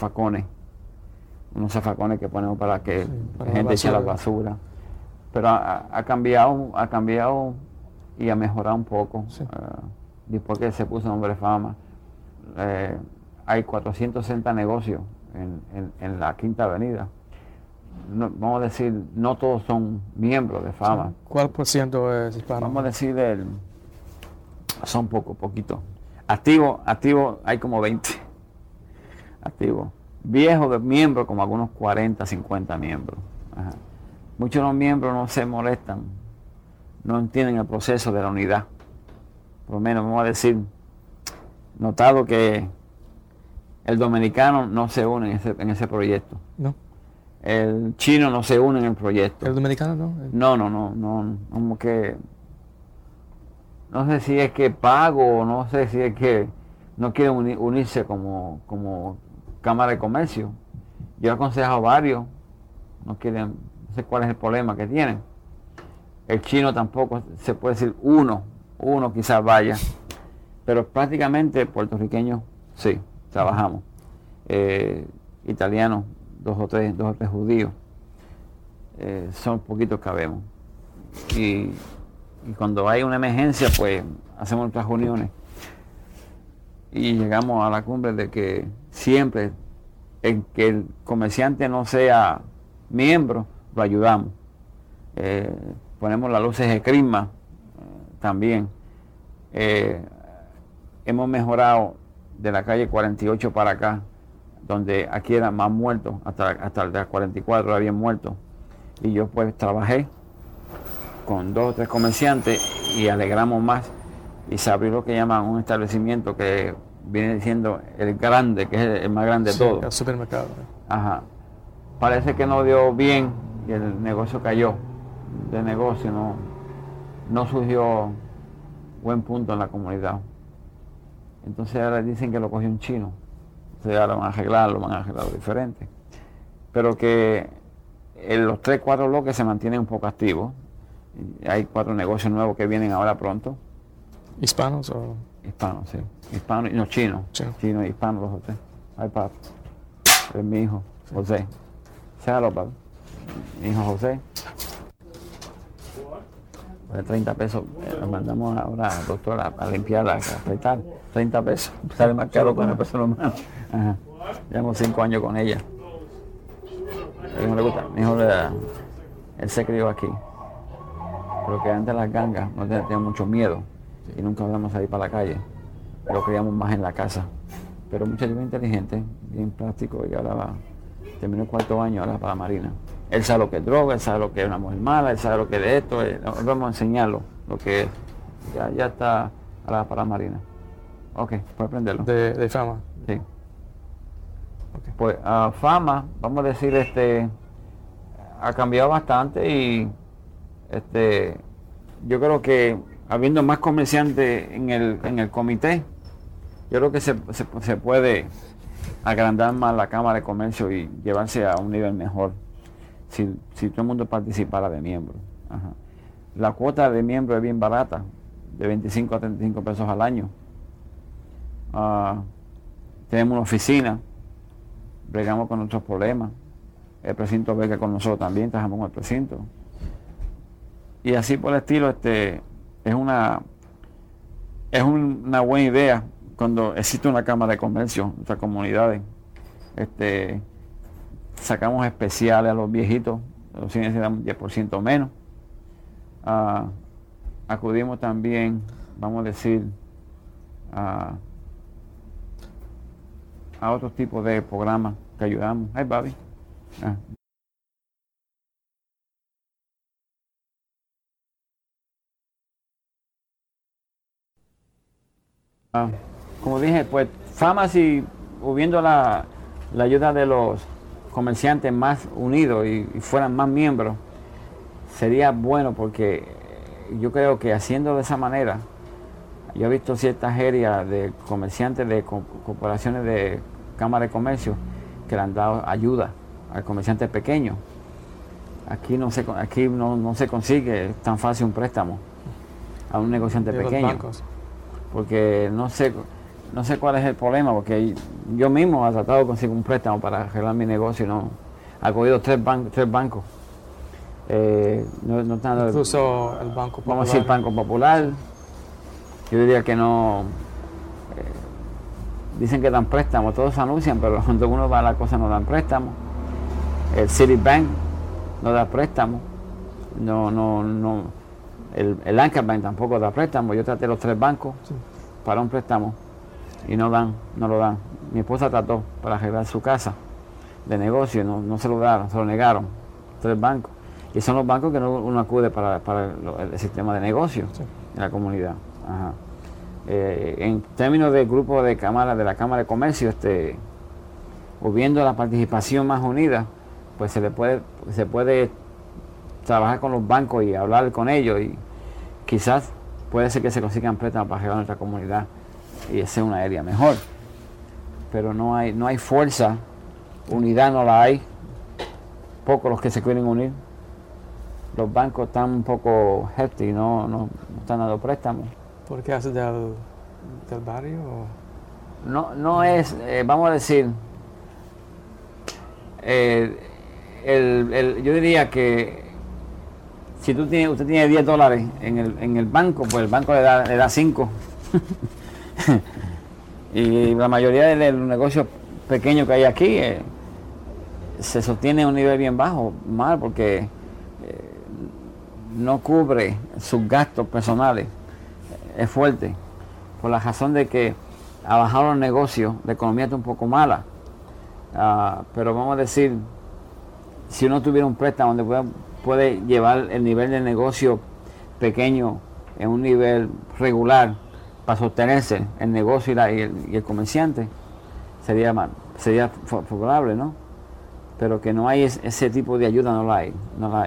unos zafacones que ponemos para que la gente eche la basura, pero ha cambiado y ha mejorado un poco. Sí. Después que se puso el nombre Fama. Hay 460 negocios en la Quinta Avenida. No, vamos a decir, no todos son miembros de Fama. ¿Cuál por ciento es hispano? Vamos a decir, son poquito. Activo hay como 20. activos. Viejos de miembros, como algunos 40, 50 miembros. Ajá. Muchos de los miembros no se molestan, no entienden el proceso de la unidad. Por lo menos, vamos a decir, notado que el dominicano no se une en ese proyecto. No. El chino no se une en el proyecto. ¿El dominicano no? No, como que no sé si es que pago o no sé si es que no quieren unirse como Cámara de Comercio. Yo he aconsejado a varios, no quieren, no sé cuál es el problema que tienen. El chino tampoco, se puede decir uno quizás vaya, pero prácticamente puertorriqueños sí, trabajamos. Italianos, dos o tres judíos, son poquitos que habemos. Y cuando hay una emergencia, pues hacemos nuestras reuniones y llegamos a la cumbre de que siempre en que el comerciante no sea miembro, lo ayudamos. Ponemos las luces de crisma también. Hemos mejorado de la calle 48 para acá, donde aquí eran más muertos, hasta el de 44 habían muertos. Y yo pues trabajé con 2 o 3 comerciantes y alegramos más. Y se abrió lo que llaman un establecimiento que viene siendo el grande, que es el más grande de todos. El supermercado. Ajá. Parece que no dio bien y el negocio cayó. De negocio no surgió buen punto en la comunidad. Entonces ahora dicen que lo cogió un chino. Entonces ahora lo van a arreglar diferente. Pero que los 3, 4 bloques se mantienen un poco activos. Hay 4 negocios nuevos que vienen ahora pronto. ¿Hispanos o...? Hispanos, sí. Hispanos y no chinos. Chinos y hispanos, los 3. Ay, papá. Es mi hijo, José. Sácalo, papá. Mi hijo José. De 30 pesos, nos mandamos ahora al doctor a limpiarla, a afeitar. 30 pesos. Sale más caro con el peso humano. Ajá. Llevamos 5 años con ella. A mi hijo le gusta. Mi hijo, él se crió aquí. Pero que antes las gangas no tenían mucho miedo y nunca hablamos salir para la calle. Lo criamos más en la casa. Pero muchacho bien inteligente, bien práctico y ahora terminó el 4º año, ahora para la Marina. Él sabe lo que es droga, él sabe lo que es una mujer mala, él sabe lo que es de esto, vamos a enseñarlo, lo que es. Ya está ahora para la Marina. Ok, puede aprenderlo. De Fama. Sí. Okay. Pues Fama, vamos a decir, ha cambiado bastante y yo creo que habiendo más comerciantes en el comité, yo creo que se puede agrandar más la Cámara de Comercio y llevarse a un nivel mejor si todo el mundo participara de miembro. Ajá. La cuota de miembro es bien barata, de 25 a 35 pesos al año. Tenemos una oficina, bregamos con nuestros problemas. El precinto brega con nosotros también, trabajamos con el precinto. Y así por el estilo, es una buena idea cuando existe una Cámara de Comercio en nuestras comunidades. Sacamos especiales a los viejitos, los cines se dan un 10% menos. Acudimos también, vamos a decir, a otros tipos de programas que ayudamos. Hey, Babi. Como dije, pues Fama, si hubiendo la ayuda de los comerciantes más unidos y fueran más miembros, sería bueno, porque yo creo que haciendo de esa manera, yo he visto ciertas áreas de comerciantes de corporaciones de Cámara de Comercio que le han dado ayuda al comerciante pequeño. Aquí no se consigue tan fácil un préstamo a un negociante pequeño, porque no sé cuál es el problema, porque yo mismo he tratado de conseguir un préstamo para arreglar mi negocio y no. Ha cogido 3 bancos. Incluso el Banco Popular. Vamos a decir Banco Popular. Yo diría que no. Dicen que dan préstamos, todos anuncian, pero cuando uno va a la cosa no dan préstamos. El Citibank no da préstamos. No. El Anchor Bank tampoco da préstamos. Yo traté los 3 bancos para un préstamo y no lo dan. mi esposa trató para arreglar su casa de negocio, no se lo daron, se lo negaron. Entonces el banco. Y son los bancos que uno acude para el sistema de negocio en la comunidad. Ajá. En términos del grupo de cámara, de la Cámara de Comercio, o viendo la participación más unida, pues se puede trabajar con los bancos y hablar con ellos, y quizás puede ser que se consigan préstamos para arreglar nuestra comunidad y sea una área mejor. Pero no hay fuerza, unidad no la hay, pocos los que se quieren unir. Los bancos están un poco hefty, no están dando préstamos. ¿Por qué hace del barrio? No es, vamos a decir, yo diría que si usted tiene $10 en el banco, pues el banco le da 5. Y la mayoría de los negocios pequeños que hay aquí se sostiene a un nivel bien bajo, mal, porque no cubre sus gastos personales. Es fuerte, por la razón de que ha bajado los negocios, la economía está un poco mala. Pero vamos a decir, si uno tuviera un préstamo donde puede llevar el nivel de negocio pequeño en un nivel regular para sostenerse el negocio y el comerciante, sería favorable, ¿no? Pero que no hay ese tipo de ayuda, no la hay.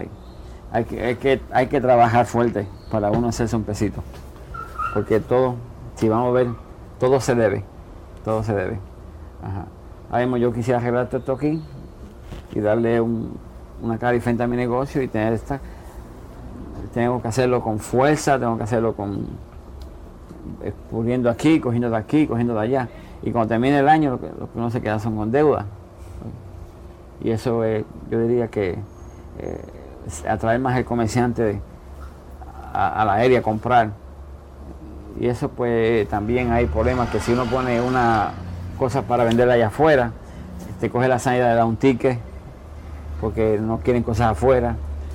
Hay que trabajar fuerte para uno hacerse un pesito, porque todo, si vamos a ver, todo se debe. Ajá. Ahora mismo yo quisiera arreglar todo esto aquí y darle una cara diferente a mi negocio y tengo que hacerlo con fuerza, tengo que hacerlo poniendo aquí, cogiendo de aquí, cogiendo de allá. Y cuando termine el año, lo que uno se queda son con deuda. Y eso yo diría que atraer más el comerciante a la área a comprar. Y eso pues también hay problemas, que si uno pone una cosa para venderla allá afuera, te coge la sanidad, le da un ticket porque no quieren cosas afuera.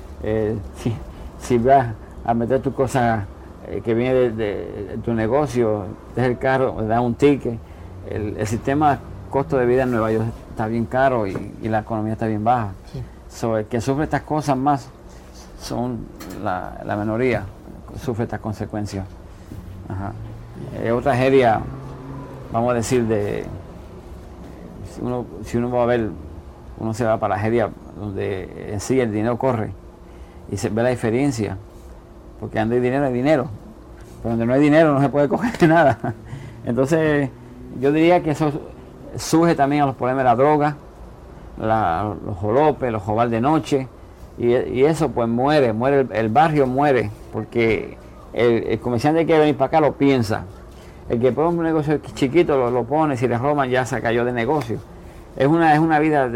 Si vas a meter tus cosas que viene de tu negocio, deja el carro, le da un ticket. El sistema costo de vida en Nueva York está bien caro y la economía está bien baja. Sí. El que sufre estas cosas más son la minoría, sufre estas consecuencias. Ajá. Otra tragedia, vamos a decir, si uno va a ver, uno se va para la tragedia donde en sí el dinero corre y se ve la diferencia, porque donde hay dinero, pero donde no hay dinero no se puede coger nada. Entonces yo diría que eso surge también a los problemas de la droga, los jolopes, los joval de noche, y eso pues muere, el barrio muere, porque el comerciante que quiere venir para acá lo piensa. El que pone un negocio chiquito lo pone, si le roban ya se cayó de negocio. Es una vida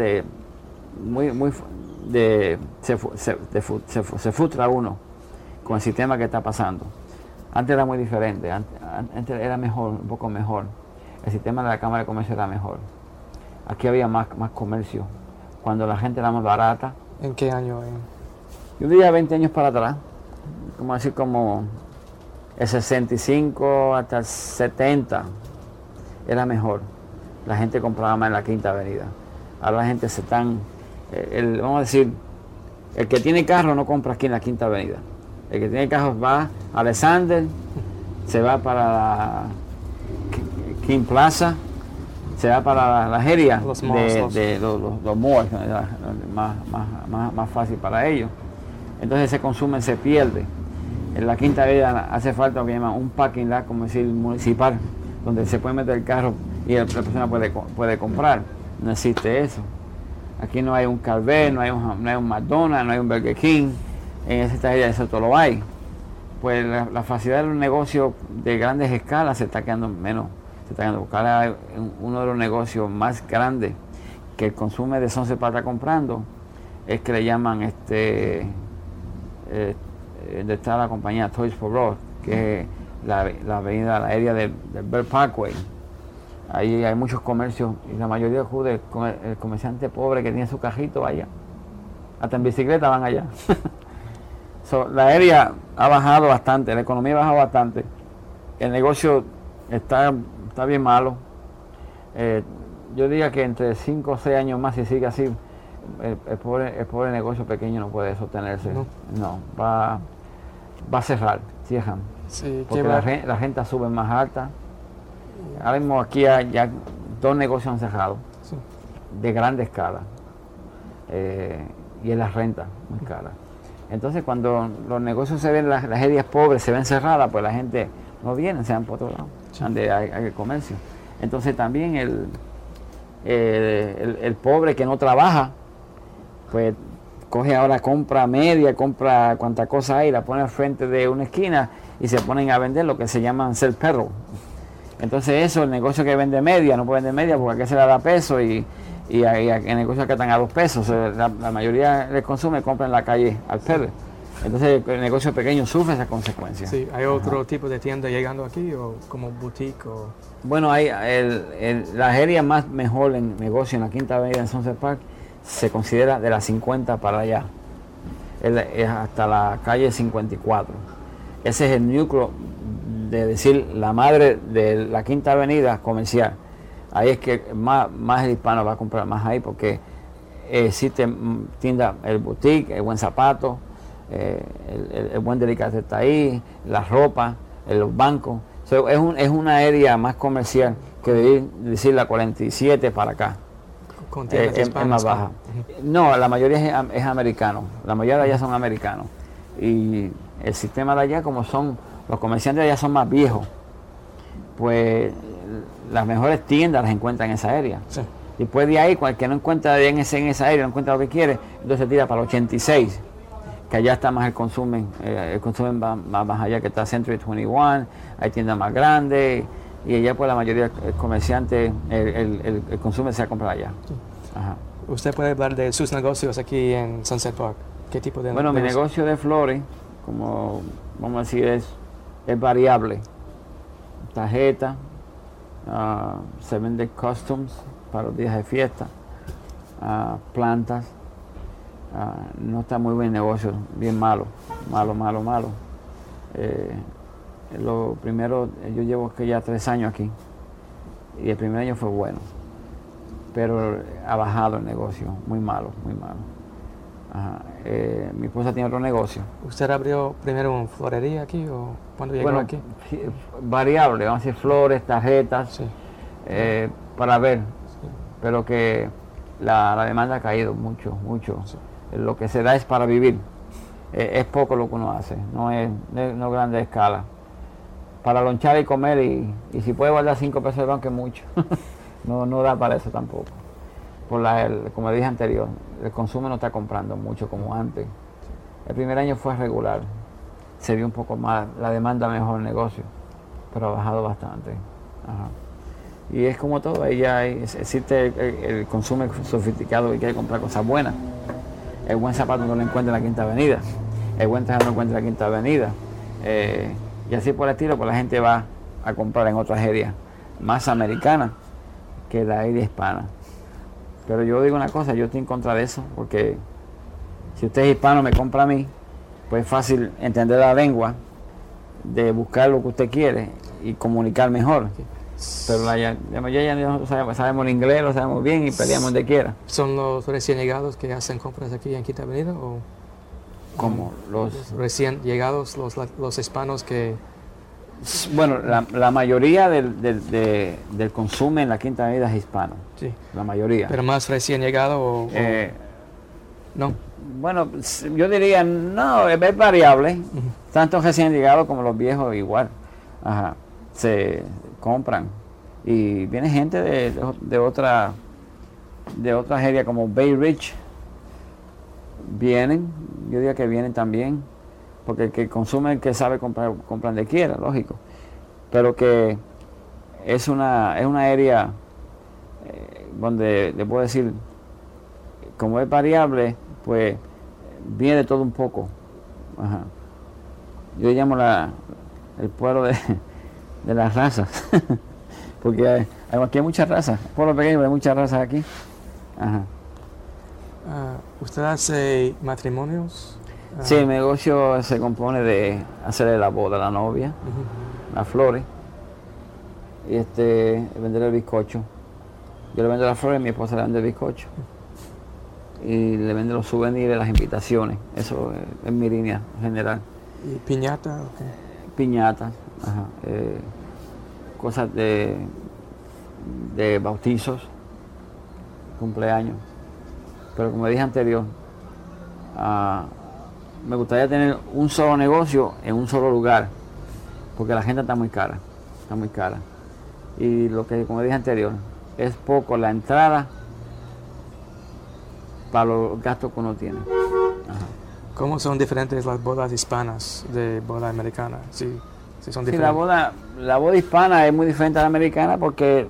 se frustra uno con el sistema que está pasando. Antes era muy diferente, antes era mejor, un poco mejor. El sistema de la Cámara de Comercio era mejor. Aquí había más comercio, cuando la gente era más barata. ¿En qué año? Yo diría 20 años para atrás, como el 65 hasta el 70 era mejor. La gente compraba más en la Quinta Avenida. Ahora la gente vamos a decir, el que tiene carro no compra aquí en la Quinta Avenida. El que tiene carro va a Alexander, se va para la King Plaza, se va para la feria de los malls, más fácil para ellos. Entonces ese consumo se pierde. En la Quinta Avenida hace falta lo que llaman un parking lot, como decir, municipal, donde se puede meter el carro y la persona puede comprar. No existe eso. Aquí no hay un Carvel, no hay un McDonald's, no hay un Burger King. En esta área eso todo lo hay. Pues la facilidad de los negocios de grandes escalas se está quedando menos. Buscar uno de los negocios más grandes que el consumo de Sunset para estar comprando es que le llaman donde está la compañía Toys for Us, que es la avenida, la área del Bell Parkway. Ahí hay muchos comercios y la mayoría acude el comerciante pobre que tiene su cajito allá. Hasta en bicicleta van allá. La área ha bajado bastante, la economía ha bajado bastante. El negocio está bien malo. yo diría que entre 5 o 6 años más, si sigue así, el pobre negocio pequeño no puede sostenerse. No, va a cerrar, cierran. Sí, Porque la renta sube más alta. Ahora mismo aquí ya 2 negocios han cerrado, sí. de grande escala. Y es la renta muy cara. Entonces cuando los negocios se ven, las áreas pobres se ven cerradas, pues la gente no viene, se van por otro lado, Sí. donde hay comercio. Entonces también el pobre que no trabaja, pues coge ahora, compra media, compra cuanta cosa hay, la pone al frente de una esquina y se ponen a vender lo que se llaman sell perro. Entonces eso, el negocio que vende media, no puede vender media porque aquí se le da peso y el negocio que están a 2 pesos. La mayoría del consumo compra en la calle al perro. Entonces el negocio pequeño sufre esas consecuencias. Sí, ¿hay otro tipo de tienda llegando aquí o como boutique o...? Bueno, hay la área más mejor en negocio en la Quinta Avenida en Sunset Park se considera de las 50 para allá. Es hasta la calle 54. Ese es el núcleo, de decir, la madre de la Quinta Avenida comercial. Ahí es que más el hispano va a comprar más ahí porque existe tienda, el boutique, el buen zapato, el buen delicatessen está ahí, la ropa, los bancos. So, es una área más comercial que decir la 47 para acá. Con tiendas Es hispanas, más baja. No, la mayoría es americano. La mayoría de allá son americanos. Y el sistema de allá, como son, los comerciantes de allá son más viejos, pues las mejores tiendas las encuentran en esa área. Sí. Después de ahí, cualquiera no encuentra en esa área, no encuentra lo que quiere, entonces tira para el 86, que allá está más el consumo va más allá, que está Century 21, hay tiendas más grandes, y allá pues la mayoría del comerciante, el consumo se va a comprar allá. Sí. Ajá. ¿Usted puede hablar de sus negocios aquí en Sunset Park? ¿Qué tipo de Bueno, mi negocio de flores, como vamos a decir, es variable. Tarjeta, se vende costumes para los días de fiesta, plantas. No está muy buen negocio, bien malo. Lo primero, yo llevo ya 3 años aquí y el primer año fue bueno, pero ha bajado el negocio, muy malo. Ajá. Mi esposa tiene otro negocio. ¿Usted abrió primero una florería aquí o cuando llegó aquí? Variable, vamos a decir flores, tarjetas, Sí. Para ver, Sí. pero que la demanda ha caído mucho. Sí. Lo que se da es para vivir. Es poco lo que uno hace, no es grande escala. Para lonchar y comer y si puede guardar 5 pesos de banco es mucho. no da para eso tampoco. Como dije anterior, el consumo no está comprando mucho como antes. El primer año fue regular, se vio un poco más, la demanda mejor el negocio, pero ha bajado bastante. Ajá. Y es como todo, ahí ya existe el consumo sofisticado y quiere comprar cosas buenas. El buen zapato no lo encuentra en la Quinta Avenida, el buen traje no lo encuentra en la Quinta Avenida. Y así por el estilo, pues la gente va a comprar en otras áreas más americanas que la área hispana. Pero yo digo una cosa, yo estoy en contra de eso, porque si usted es hispano me compra a mí, pues es fácil entender la lengua, de buscar lo que usted quiere y comunicar mejor. Pero ya nosotros sabemos el inglés, lo sabemos bien y peleamos donde quiera. ¿Son los recién llegados que hacen compras aquí en Quinta Avenida o...? Como los recién llegados, los hispanos que... Bueno, la mayoría del consumo en la Quinta Avenida es hispano. Sí. La mayoría. ¿Pero más recién llegado o no? Bueno, yo diría, no, es variable. Tanto recién llegados como los viejos igual. Ajá. Se compran. Y viene gente de otras áreas como Bay Ridge. Vienen, yo diría que vienen también, porque el que consume, el que sabe comprar donde quiera, lógico, pero que es una área donde le puedo decir, como es variable, pues viene de todo un poco. Ajá. Yo llamo el pueblo de las razas, porque aquí hay muchas razas, pueblo pequeño, pero hay muchas razas aquí. Ajá. ¿Usted hace matrimonios? Sí, el negocio se compone de hacerle la boda a la novia, las flores, y vender el bizcocho, Yo le vendo las flores, mi esposa le vende el bizcocho. Y le vende los souvenirs, las invitaciones. Eso es mi línea general. ¿Y piñata? Okay. Piñatas, ajá, cosas de bautizos, cumpleaños. Pero como dije anterior, me gustaría tener un solo negocio en un solo lugar, porque la gente está muy cara. Y lo que, como dije anterior, es poco la entrada para los gastos que uno tiene. Ajá. ¿Cómo son diferentes las bodas hispanas de boda americana? Sí, son diferentes. Sí, la boda hispana es muy diferente a la americana porque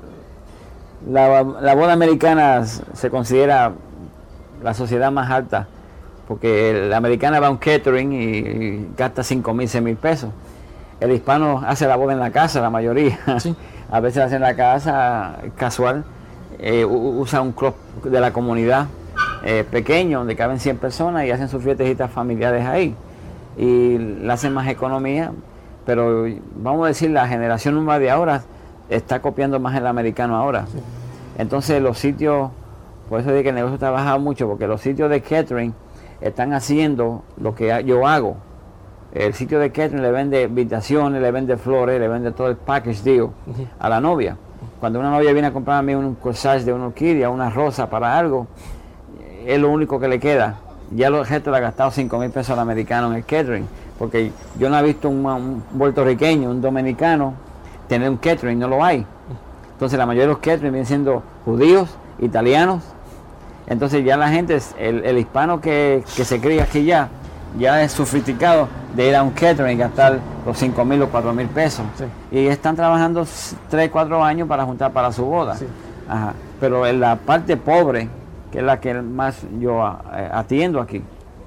la boda americana se considera la sociedad más alta, porque la americana va a un catering y gasta 5,000, 6,000 pesos. El hispano hace la boda en la casa, la mayoría. Sí. A veces hace en la casa casual, usa un club de la comunidad pequeño donde caben 100 personas y hacen sus fiestecitas familiares ahí y le hacen más economía, pero vamos a decir la generación nueva de ahora está copiando más el americano ahora. Sí. Entonces los sitios, por eso digo que el negocio está bajado mucho, porque los sitios de catering están haciendo lo que yo hago. El sitio de catering le vende invitaciones, le vende flores, le vende todo el package deal a la novia. Cuando una novia viene a comprar a mí un corsage de una orquídea, una rosa para algo, es lo único que le queda. Ya el resto le ha gastado 5,000 pesos al americano en el catering, porque yo no he visto un puertorriqueño, un dominicano tener un catering, no lo hay. Entonces la mayoría de los catering vienen siendo judíos, italianos. Entonces ya la gente, el hispano que se cría aquí ya es sofisticado de ir a un catering y gastar los 5,000 o 4,000 pesos. Sí. Y están trabajando 3, 4 años para juntar para su boda. Sí. Ajá. Pero en la parte pobre, que es la que más yo atiendo aquí,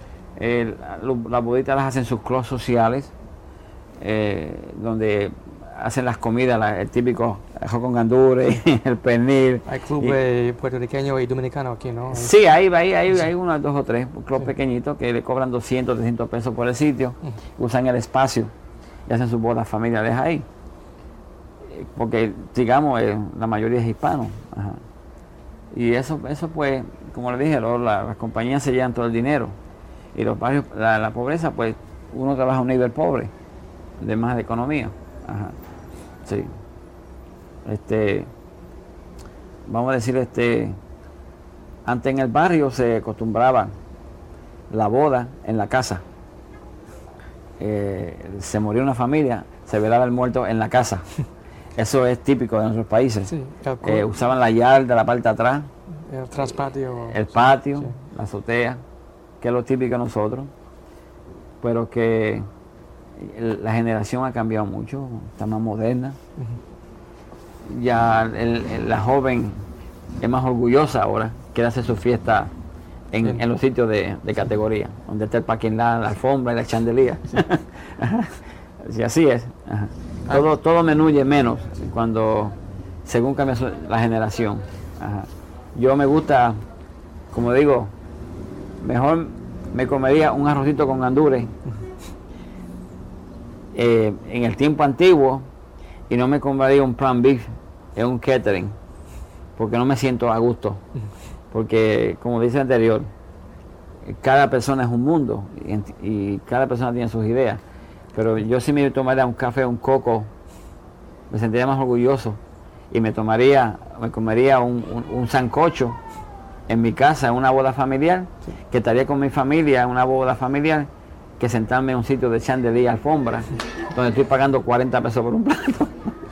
las boditas las hacen sus clubs sociales, donde hacen las comidas, el típico arroz con gandules, el pernil. Hay clubes puertorriqueños y dominicanos aquí, ¿no? Sí, hay unos 2 o 3 clubes pequeñitos que le cobran 200, 300 pesos por el sitio, usan el espacio y hacen sus bodas familiares ahí. Porque, digamos, la mayoría es hispano. Ajá. Y eso pues, como le dije, las compañías se llevan todo el dinero. Y los barrios, la pobreza, pues, uno trabaja a un nivel pobre, de más de economía. Ajá. Sí. Vamos a decir, antes en el barrio se acostumbraba la boda en la casa. Se moría una familia, se velaba el muerto en la casa. Eso es típico de nuestros países. Sí, usaban la yarda, la parte de atrás. El traspatio. El patio, sí. La azotea, que es lo típico de nosotros. Pero que la generación ha cambiado mucho, está más moderna. Ya la joven es más orgullosa ahora, quiere hacer su fiesta en los sitios de categoría, donde está el parking lot, la alfombra y la chandelía. Sí. Y así es. Ajá. Todo menuye menos según cambia la generación. Ajá. Yo me gusta, como digo, mejor me comería un arrocito con gandules en el tiempo antiguo y no me comería un plan beef en un catering, porque no me siento a gusto, porque como dice anterior, cada persona es un mundo y cada persona tiene sus ideas. Pero yo si me tomaría un café, un coco, me sentiría más orgulloso y me comería un sancocho en mi casa, en una boda familiar, sí. Que estaría con mi familia en una boda familiar, que sentarme en un sitio de chandelía, alfombra, donde estoy pagando 40 pesos por un plato.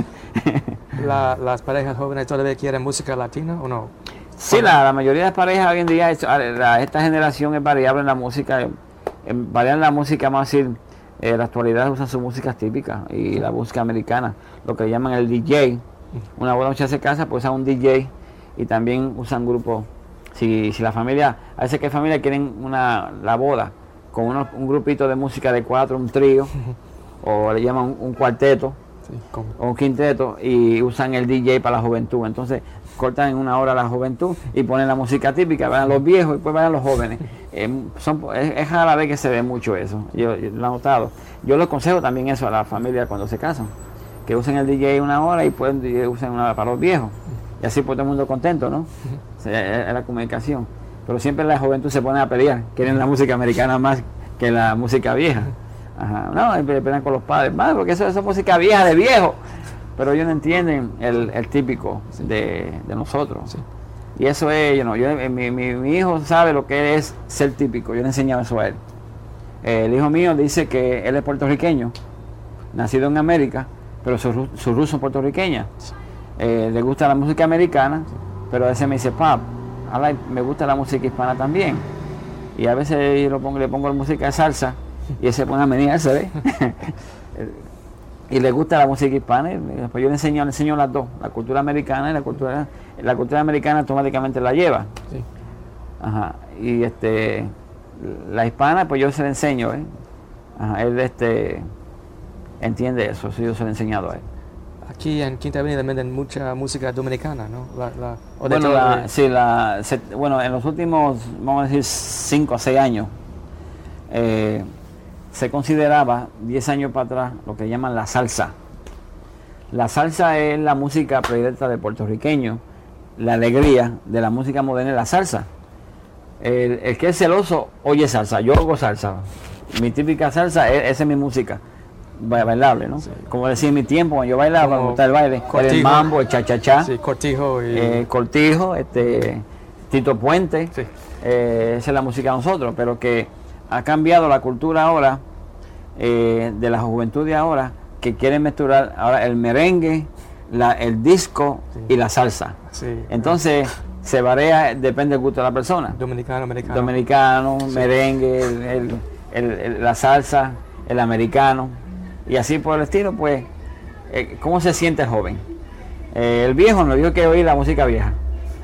¿Las parejas jóvenes todavía quieren música latina o no? Sí, la mayoría de las parejas hoy en día, esta generación es variable en la música, variable en la música, vamos a decir. En la actualidad usan sus músicas típicas y la música americana, lo que llaman el DJ. Una boda muchas se casa, pues usan un DJ y también usan grupos. Si la familia, a veces que familia quieren la boda con un grupito de música de 4, un trío, o le llaman un cuarteto, sí, o un quinteto, y usan el DJ para la juventud. Entonces cortan en 1 hora la juventud y ponen la música típica, van los viejos y después van los jóvenes. Es rara la vez que se ve mucho eso, yo lo he notado. Yo le aconsejo también eso a la familia cuando se casan, que usen el DJ 1 hora y después usen 1 hora para los viejos, y así pues todo el mundo contento, ¿no? Es la comunicación. Pero siempre la juventud se pone a pelear, quieren la música americana más que la música vieja. Ajá. No, pelean con los padres, más porque eso es música vieja de viejo. Pero ellos no entienden el típico de nosotros. Sí. Y eso es, mi hijo sabe lo que es ser típico, yo le he enseñado eso a él. El hijo mío dice que él es puertorriqueño, nacido en América, pero su ruso es puertorriqueña. Le gusta la música americana, pero a veces me dice, pap, me gusta la música hispana también. Y a veces le pongo la música de salsa y él se pone a menearse, ¿ves? Y le gusta la música hispana, y después yo le enseño las dos, la cultura americana y la cultura americana automáticamente la lleva. Sí. Ajá. Y la hispana, pues yo se la enseño, ¿eh? Ajá. Él entiende eso, sí, yo se lo he enseñado a él. Aquí en Quinta Avenida venden mucha música dominicana, ¿no? Bueno, en los últimos, vamos a decir, 5 o 6 años, se consideraba 10 años para atrás lo que llaman la salsa. La salsa es la música predilecta de puertorriqueños, la alegría de la música moderna es la salsa. El que es celoso oye salsa, yo hago salsa. Mi típica salsa, esa es mi música bailable, ¿no? Sí. Como decía en mi tiempo, cuando yo bailaba, me gustaba el baile, el mambo, el cha-cha-cha, sí, Cortijo, y... Cortijo, Tito Puente, sí. Esa es la música de nosotros, pero que ha cambiado la cultura ahora, de la juventud de ahora, que quieren mezclar ahora el merengue, el disco, sí, y la salsa. Sí. Entonces se varía, depende del gusto de la persona. Dominicano, americano. Dominicano, sí, merengue, la salsa, el americano, y así por el estilo. Pues, ¿cómo se siente el joven? El viejo no dijo que oír la música vieja.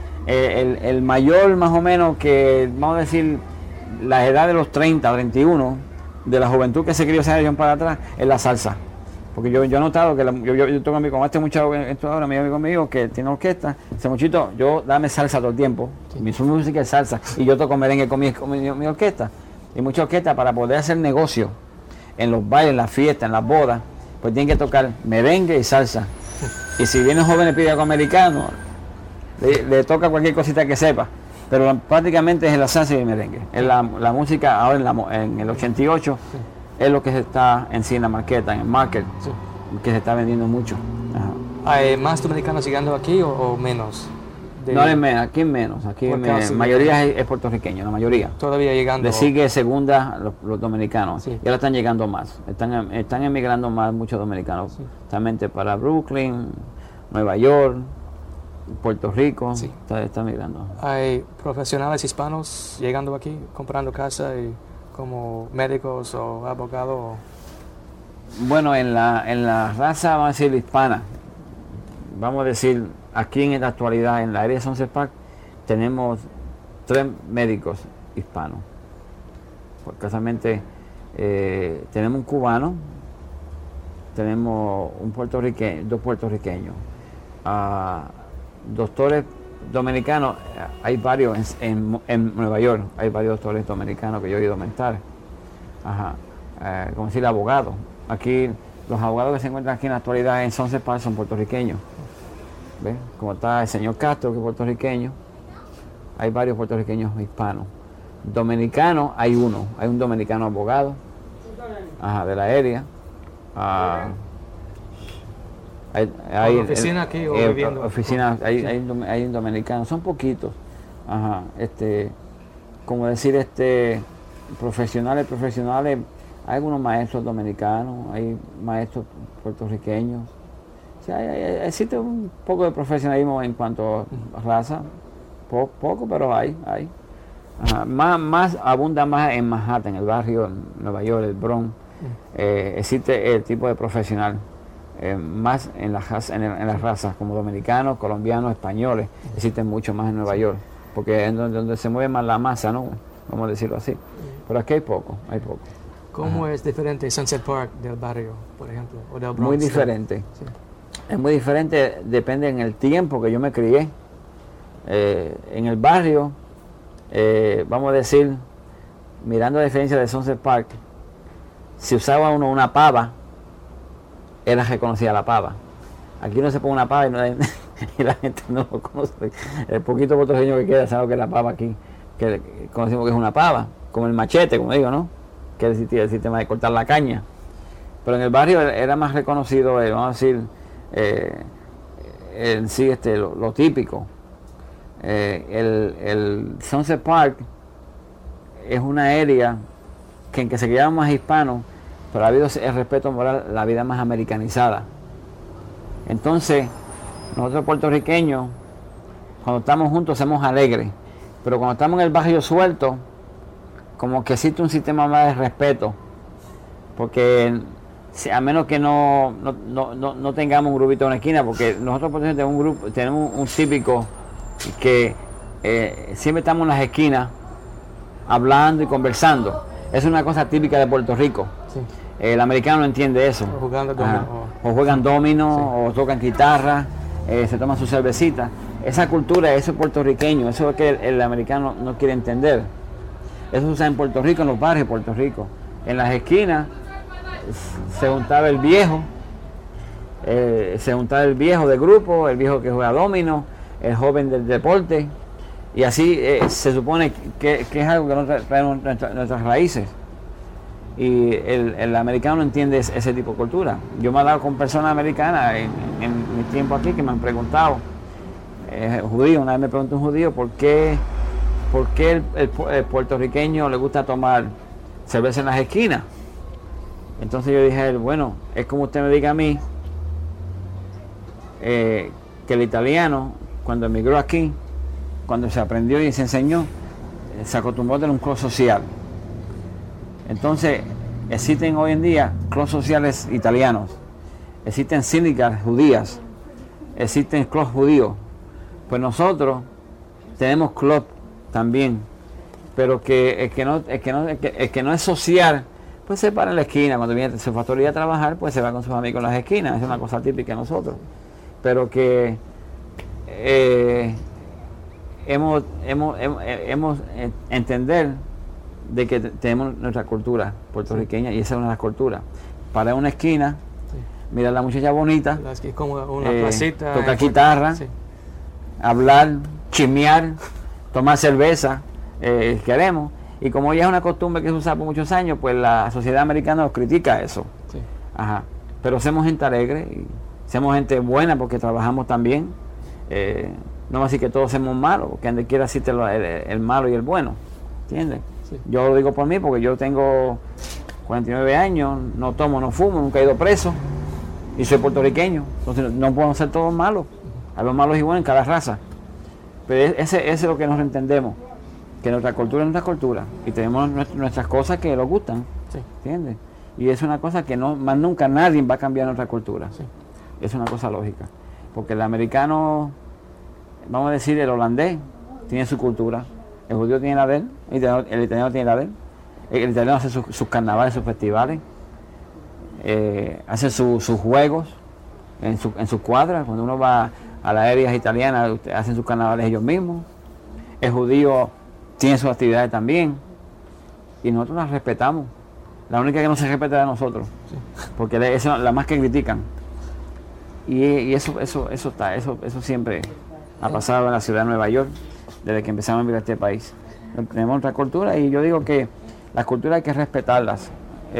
El mayor, más o menos, que vamos a decir la edad de los 30, 31, de la juventud que se crió esa región para atrás, es la salsa. Porque yo he notado que yo toco con este muchacho ahora, mi amigo mío, que tiene orquesta, ese muchito, yo dame salsa todo el tiempo, sí, mi música es salsa, y yo toco merengue con mi orquesta. Y mucha orquesta, para poder hacer negocio en los bailes, en las fiestas, en las bodas, pues tienen que tocar merengue y salsa. Y si viene un joven y pide algo americano, le toca cualquier cosita que sepa. Pero prácticamente es la salsa y el merengue. Es la música ahora en el 88, sí, es lo que se está en la marqueta, en el market, sí, que se está vendiendo mucho. Ajá. ¿Hay más dominicanos llegando aquí o menos? No, aquí menos. Aquí la mayoría es puertorriqueño, la mayoría. Todavía llegando. Le sigue segunda los dominicanos. Sí. Y ahora están llegando más. Están emigrando más muchos dominicanos. Sí. Justamente para Brooklyn, Nueva York, Puerto Rico. Sí. Está migrando. ¿Hay profesionales hispanos llegando aquí, comprando casa y como médicos o abogados? Bueno, en la raza, vamos a decir, hispana, vamos a decir, aquí en la actualidad, en la área de Sunset Park, tenemos 3 médicos hispanos. Pues, casualmente, tenemos un cubano, tenemos un puertorriqueño, 2 puertorriqueños, doctores dominicanos, hay varios en Nueva York, hay varios doctores dominicanos que yo he ido a mentar. Ajá. Como decir, abogados. Aquí, los abogados que se encuentran aquí en la actualidad en Sunset Park son puertorriqueños. ¿Ves? Como está el señor Castro, que es puertorriqueño. Hay varios puertorriqueños hispanos. Dominicanos, hay un dominicano abogado, ajá, de la aérea. Hay oficina aquí o viviendo. Oficina, hay un dominicano, son poquitos. Ajá, como decir, profesionales, hay algunos maestros dominicanos, hay maestros puertorriqueños. O sea, existe un poco de profesionalismo en cuanto a raza, poco, pero hay. Ajá, más abunda más en Manhattan, el barrio, en Nueva York, el Bronx. Existe el tipo de profesional. Más en las razas como dominicanos, colombianos, españoles, existen mucho más en Nueva York, porque es donde se mueve más la masa, ¿no? Vamos a decirlo así. Pero aquí hay poco. ¿Cómo es diferente Sunset Park del barrio, por ejemplo, o del Bronx? Muy diferente. Sí. Es muy diferente, depende en el tiempo que yo me crié. En el barrio, vamos a decir, mirando la diferencia de Sunset Park, si usaba uno una pava, era reconocida la pava. Aquí no se pone una pava y y la gente no lo conoce. El poquito puertorriqueño que queda sabe que es la pava aquí, que conocemos que es una pava, como el machete, como digo, ¿no? Que es el sistema de cortar la caña. Pero en el barrio era más reconocido, vamos a decir, en sí lo típico. El Sunset Park es una área en que se criaban más hispanos, pero ha habido el respeto moral, la vida más americanizada. Entonces, nosotros puertorriqueños, cuando estamos juntos, somos alegres, pero cuando estamos en el barrio suelto, como que existe un sistema más de respeto, porque a menos que no tengamos un grupito en una esquina, porque nosotros por ejemplo tenemos un típico que siempre estamos en las esquinas hablando y conversando. Es una cosa típica de Puerto Rico. Sí. El americano no entiende eso. O jugando domino. O juegan domino, sí. O tocan guitarra, se toman su cervecita. Esa cultura, eso es puertorriqueño, eso es que el americano no quiere entender. Eso se usa en Puerto Rico, en los barrios de Puerto Rico. En las esquinas se juntaba el viejo, del grupo, el viejo que juega domino, el joven del deporte, y así se supone que es algo que nos trae nuestras raíces. Y el americano no entiende ese tipo de cultura. Yo me he dado con personas americanas en mi tiempo aquí que me han preguntado, judío, una vez me preguntó un judío por qué el puertorriqueño le gusta tomar cerveza en las esquinas. Entonces yo dije a él, bueno, es como usted me diga a mí que el italiano, cuando emigró aquí, cuando se aprendió y se enseñó, se acostumbró a tener un club social. Entonces, existen hoy en día clubes sociales italianos, existen síndicas judías, existen clubes judíos. Pues nosotros tenemos club también, pero que el que no es social, pues se para en la esquina. Cuando viene su factoría a trabajar, pues se va con sus amigos en las esquinas. Es una cosa típica de nosotros. Pero que hemos entender de que tenemos nuestra cultura puertorriqueña, y esa es una de las culturas. Para una esquina, sí. Mirar a la muchacha bonita, como una placita, tocar guitarra, sí. Hablar, chismear, tomar cerveza, queremos. Y como ya es una costumbre que se usa por muchos años, pues la sociedad americana nos critica eso. Sí. Ajá. Pero somos gente alegre, y somos gente buena porque trabajamos también. No va a decir que todos somos malos, porque donde quiera existe el malo y el bueno. ¿Entiendes? Sí. Yo lo digo por mí porque yo tengo 49 años, no tomo, no fumo, nunca he ido preso y soy puertorriqueño. Entonces no podemos ser todos malos. Hay los malos y buenos en cada raza. Pero ese es lo que nos entendemos. Que nuestra cultura es nuestra cultura y tenemos nuestras cosas que nos gustan, sí. ¿Entiendes? Y es una cosa que más nunca nadie va a cambiar nuestra cultura, sí. Es una cosa lógica, porque el americano, vamos a decir el holandés, tiene su cultura, el judío tiene la de él, el italiano tiene la de él, el italiano hace sus carnavales, sus festivales, hace sus juegos en sus cuadras. Cuando uno va a las áreas italianas, hacen sus carnavales ellos mismos. El judío tiene sus actividades también y nosotros las respetamos. La única que no se respeta es a nosotros, sí. Porque eso es la más que critican, y eso siempre ha pasado en la ciudad de Nueva York desde que empezamos a vivir a este país. Tenemos otra cultura y yo digo que las culturas hay que respetarlas.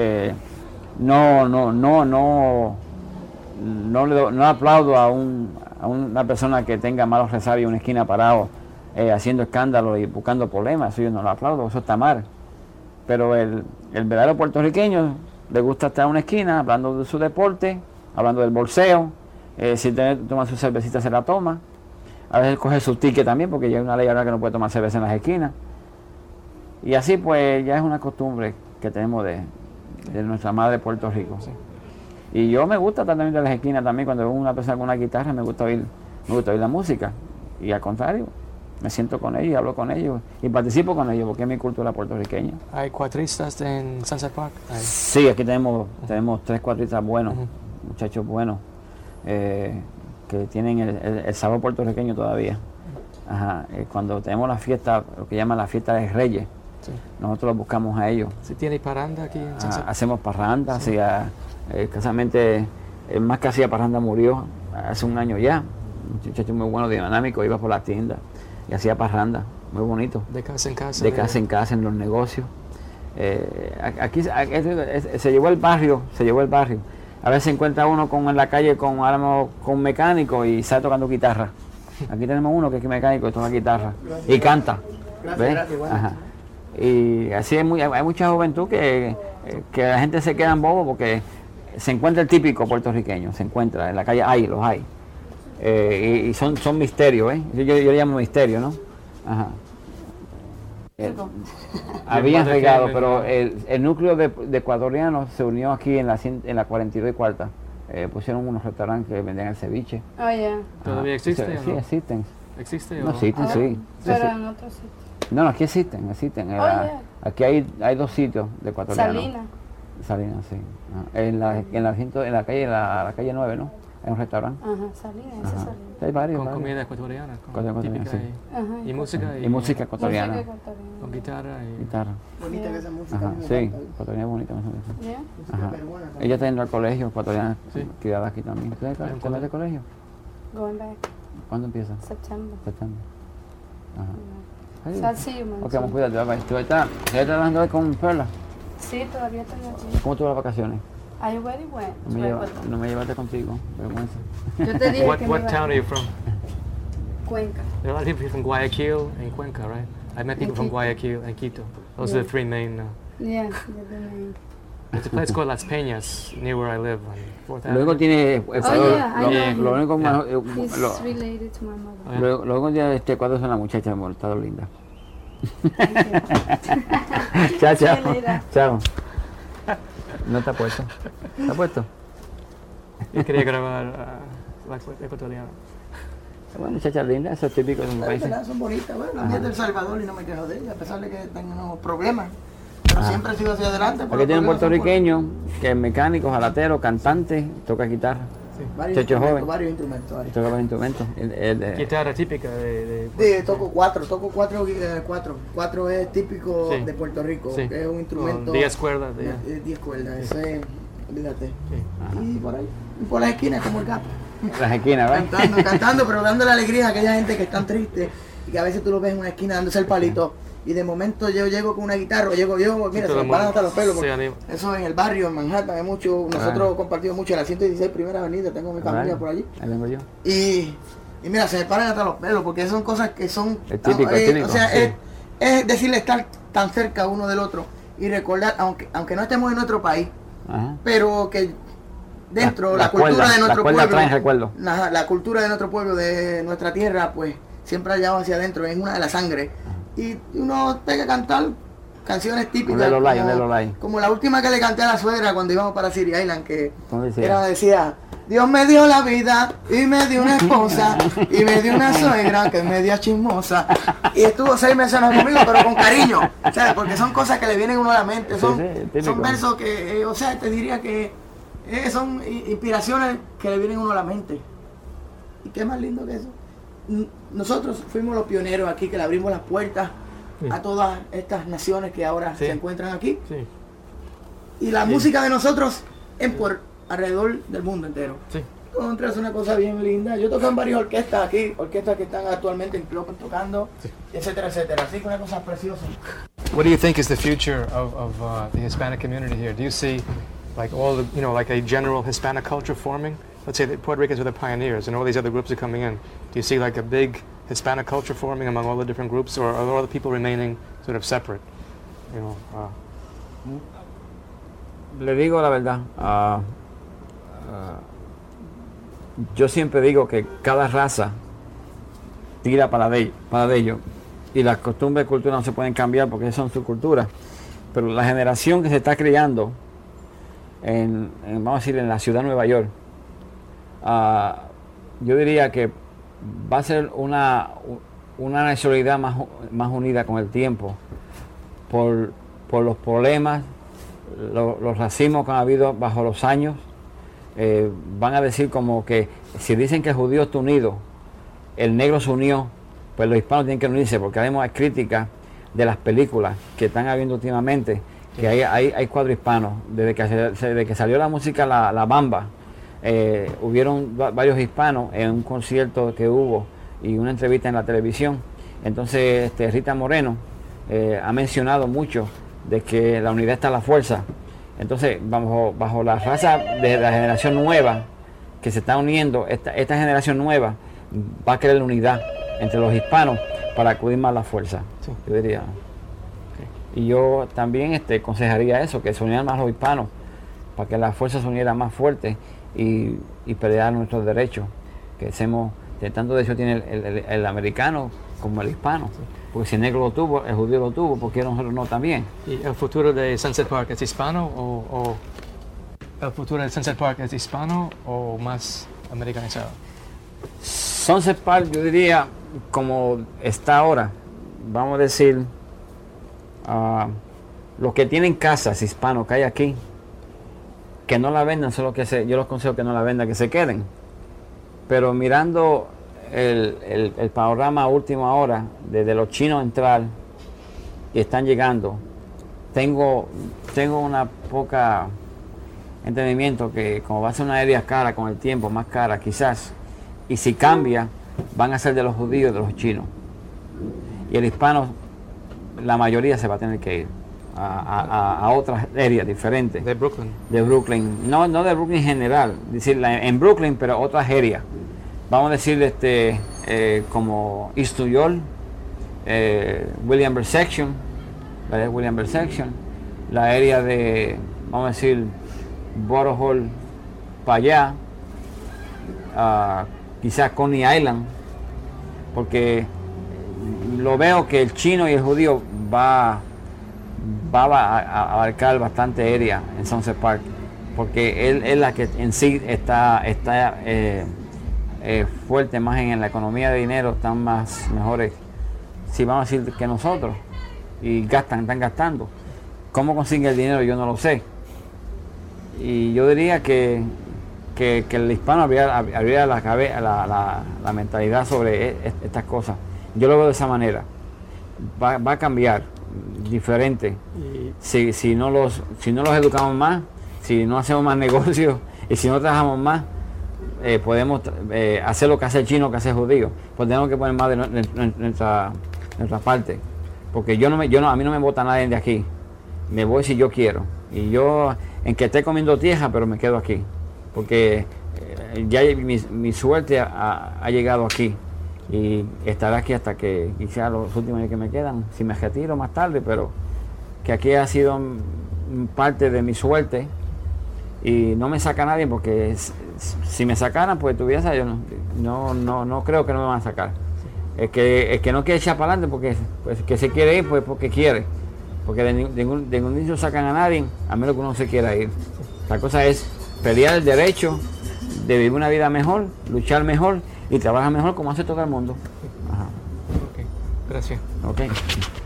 No aplaudo a una persona que tenga malos resabios en una esquina parado haciendo escándalo y buscando problemas. Eso yo no lo aplaudo, eso está mal. Pero el verdadero puertorriqueño le gusta estar en una esquina hablando de su deporte, hablando del bolseo, si toma su cervecita se la toma, a veces coge su ticket también, porque ya hay una ley ahora que no puede tomar cerveza en las esquinas. Y así pues ya es una costumbre que tenemos de nuestra madre Puerto Rico. Sí. Y yo me gusta estar también de las esquinas también, cuando veo una persona con una guitarra me gusta oír la música. Y al contrario, me siento con ellos y hablo con ellos y participo con ellos porque es mi cultura puertorriqueña. ¿Hay cuatristas en Sunset Park? Sí, aquí tenemos 3 cuatristas buenos, muchachos buenos, que tienen el sabor puertorriqueño todavía. Ajá. Cuando tenemos la fiesta, lo que llaman la fiesta de Reyes, sí. Nosotros los buscamos a ellos. ¿Sí tiene parranda aquí en Sunset Park? Hacemos parranda, sí. Casualmente el más que hacía parranda murió hace un año ya. un muchacho muy bueno, dinámico, iba por la tienda y hacía parranda, muy bonito. De casa en casa. De casa en casa, en los negocios. Aquí se llevó el barrio, A veces se encuentra uno en la calle con un mecánico y está tocando guitarra. Aquí tenemos uno que es mecánico y toca guitarra y canta. ¿Ves? Ajá. Y así hay mucha juventud que la gente se queda en bobo porque se encuentra el típico puertorriqueño, se encuentra en la calle, los hay. Y son misterios, ¿eh? Yo le llamo misterio, ¿no? Ajá. Habían regado, pero el núcleo de ecuatorianos se unió aquí en la 42 y cuarta. Pusieron unos restaurantes que vendían el ceviche. Oh, yeah. ¿Todavía existe? Sí, existen. ¿Existe? No, existen, sí. Pero en otros sitios. No, aquí existen. Aquí hay 2 sitios de ecuatorianos. Salinas, sí. En la calle 9, ¿no? Hay un restaurante. Ajá, Salinas, ese Salinas. Hay varios. Con comida ecuatoriana. Ecuatoriana, sí. Y música. Y música ecuatoriana. Con guitarra. Guitarra. Bonita que esa música. Ajá, sí, ecuatoriana es bonita. Yeah. Ajá. Ella está yendo al colegio ecuatoriana, Sí. criada aquí también. ¿Tú estás de colegio? Going back ¿Cuándo empieza? September. Septiembre. Ajá. So I'll see you, man. Ok, vamos, cuídate, bye. ¿Tú estás trabajando con Perla? Sí, todavía tengo aquí. ¿Cómo tuvo las vacaciones? I already went. No me llevaste contigo, vergüenza. Yo te dije que me What iba town are you from? Cuenca. There are a lot of people from Guayaquil and Cuenca, right? I met people from Guayaquil and Quito. Those are the 3 main. Yeah, the main. There's a place called Las Peñas near where I live on 4th Lo único Avenue. tiene Ecuador. yeah, I know Lo único más. He's related to my mother. Lo único que tiene Ecuador son las muchachas, amor, está linda. Chao, See you chao. later. Chao. No está puesto. ¿Está puesto? Yo quería grabar la ecuatoriana. Bueno, muchachas lindas, eso es típico de un país. Son bonitas, bueno, la mía es del Salvador y no me quejo de ella, a pesar de que tengo unos problemas. Pero siempre he sido hacia adelante. Aquí tiene un puertorriqueño que es mecánico, jalatero, cantante, toca guitarra. Muchacho joven. Varios instrumentos. Toca varios instrumentos. Guitarra típica de Sí, toco cuatro. Cuatro es típico Sí. de Puerto Rico, Sí. que es un instrumento. Con 10 cuerdas. 10 cuerdas, ese es, olvídate. Sí. Y por ahí, y por las esquinas como el gato. Las esquinas, ¿verdad? Cantando, pero dándole alegría a aquella gente que están tristes y que a veces tú lo ves en una esquina dándose el palito. Y de momento yo llego con una guitarra, mira, se me paran hasta los pelos. Eso en el barrio, en Manhattan, hay mucho. Nosotros compartimos mucho en la 116 Primera Avenida, tengo mi familia por allí. Ahí vengo yo. Y mira, se me paran hasta los pelos porque son cosas que son. Es típico, es típico. O sea, Sí. es decirle estar tan cerca uno del otro y recordar, aunque no estemos en otro país, Ajá. pero que dentro La la cultura cuerda, de nuestro la cuerda pueblo, trae recuerdo. la cultura de nuestro pueblo, de nuestra tierra, pues siempre ha llevado hacia adentro, es una de la sangre. Y uno tiene que cantar canciones típicas como la última que le canté a la suegra cuando íbamos para City Island, que decía, Dios me dio la vida y me dio una esposa y me dio una suegra que es media chismosa. Y estuvo 6 meses conmigo, pero con cariño, ¿sabes? Porque son cosas que le vienen a uno a la mente, son versos que, o sea, te diría que son inspiraciones que le vienen a uno a la mente. ¿Y qué más lindo que eso? Nosotros fuimos los pioneros aquí, que le abrimos las puertas a todas estas naciones que ahora se encuentran aquí. Sí. Y la música de nosotros es por alrededor del mundo entero. Sí. Contra es una cosa bien linda. Yo toco en varias orquestas aquí, orquestas que están actualmente en club tocando, etcétera, etcétera. Así que una cosa preciosa. What do you think is the future of the Hispanic community here? Do you see like all the, like a general Hispanic culture forming? Let's say that Puerto Ricans were the pioneers and all these other groups are coming in. Do you see like a big Hispanic culture forming among all the different groups, or are all the people remaining sort of separate? Le digo la verdad, yo siempre digo que cada raza tira para de ellos y las costumbres y culturas no se pueden cambiar porque son su cultura, pero la generación que se está criando vamos a decir en la ciudad de Nueva York, yo diría que va a ser una nacionalidad más unida con el tiempo por los problemas, los racismos que han habido bajo los años. Van a decir como que si dicen que el judío está unido, el negro se unió, pues los hispanos tienen que unirse, porque hay críticas de las películas que están habiendo últimamente, que hay cuadros hispanos, desde que salió la música La Bamba, hubieron varios hispanos en un concierto que hubo y una entrevista en la televisión. Entonces Rita Moreno ha mencionado mucho de que la unidad está en la fuerza. Entonces bajo la raza de la generación nueva que se está uniendo, esta generación nueva va a crear la unidad entre los hispanos para acudir más a la fuerza, sí. Yo diría. Okay. Y yo también aconsejaría eso, que se unieran más los hispanos, para que la fuerza se uniera más fuerte y pelear nuestros derechos, que hacemos, tanto derecho tiene el americano como el hispano, sí. Porque si el negro lo tuvo, el judío lo tuvo, ¿por qué nosotros no también? ¿Y el futuro de Sunset Park es hispano o el futuro de Sunset Park es hispano o más americanizado? Sunset Park, yo diría, como está ahora, vamos a decir, los que tienen casas hispanos que hay aquí, que no la vendan, yo los aconsejo que no la vendan, que se queden. Pero mirando el panorama última hora, desde los chinos entrar y están llegando, tengo una poca entendimiento que como va a ser una área cara con el tiempo, más cara quizás, y si cambia, van a ser de los judíos, de los chinos. Y el hispano, la mayoría se va a tener que ir a otras áreas diferentes. De Brooklyn. De Brooklyn. No de Brooklyn en general, decir, en Brooklyn, pero otras áreas. Vamos a decir como East New York, Williamsburg Section, la área de Williamsburg Section, la área de, vamos a decir, Borough Hall para allá, quizás Coney Island, porque lo veo que el chino y el judío va a abarcar bastante área en Sunset Park, porque él es la que en sí está fuerte más en la economía de dinero, están más mejores, si vamos a decir, que nosotros, y están gastando. ¿Cómo consiguen el dinero? Yo no lo sé. Y yo diría que el hispano abriera la mentalidad sobre estas cosas. Yo lo veo de esa manera. Va a cambiar diferente si no los educamos más, si no hacemos más negocios y si no trabajamos más. Podemos hacer lo que hace el chino, que hace el judío. Pues tenemos que poner más de nuestra parte, porque a mí no me vota nadie de aquí. Me voy si yo quiero, y yo en que esté comiendo tierra, pero me quedo aquí, porque ya mi suerte ha llegado aquí y estaré aquí hasta que quizás los últimos años que me quedan, si me retiro más tarde, pero que aquí ha sido parte de mi suerte. Y no me saca nadie, porque si me sacaran, pues tuviese, yo no creo que no me van a sacar. El que no quiere echar para adelante, porque pues, que se quiere ir, pues porque quiere. Porque de ningún inicio sacan a nadie, a menos que uno se quiera ir. La cosa es pelear el derecho de vivir una vida mejor, luchar mejor y trabajar mejor como hace todo el mundo. Ajá. Okay. Gracias. Okay.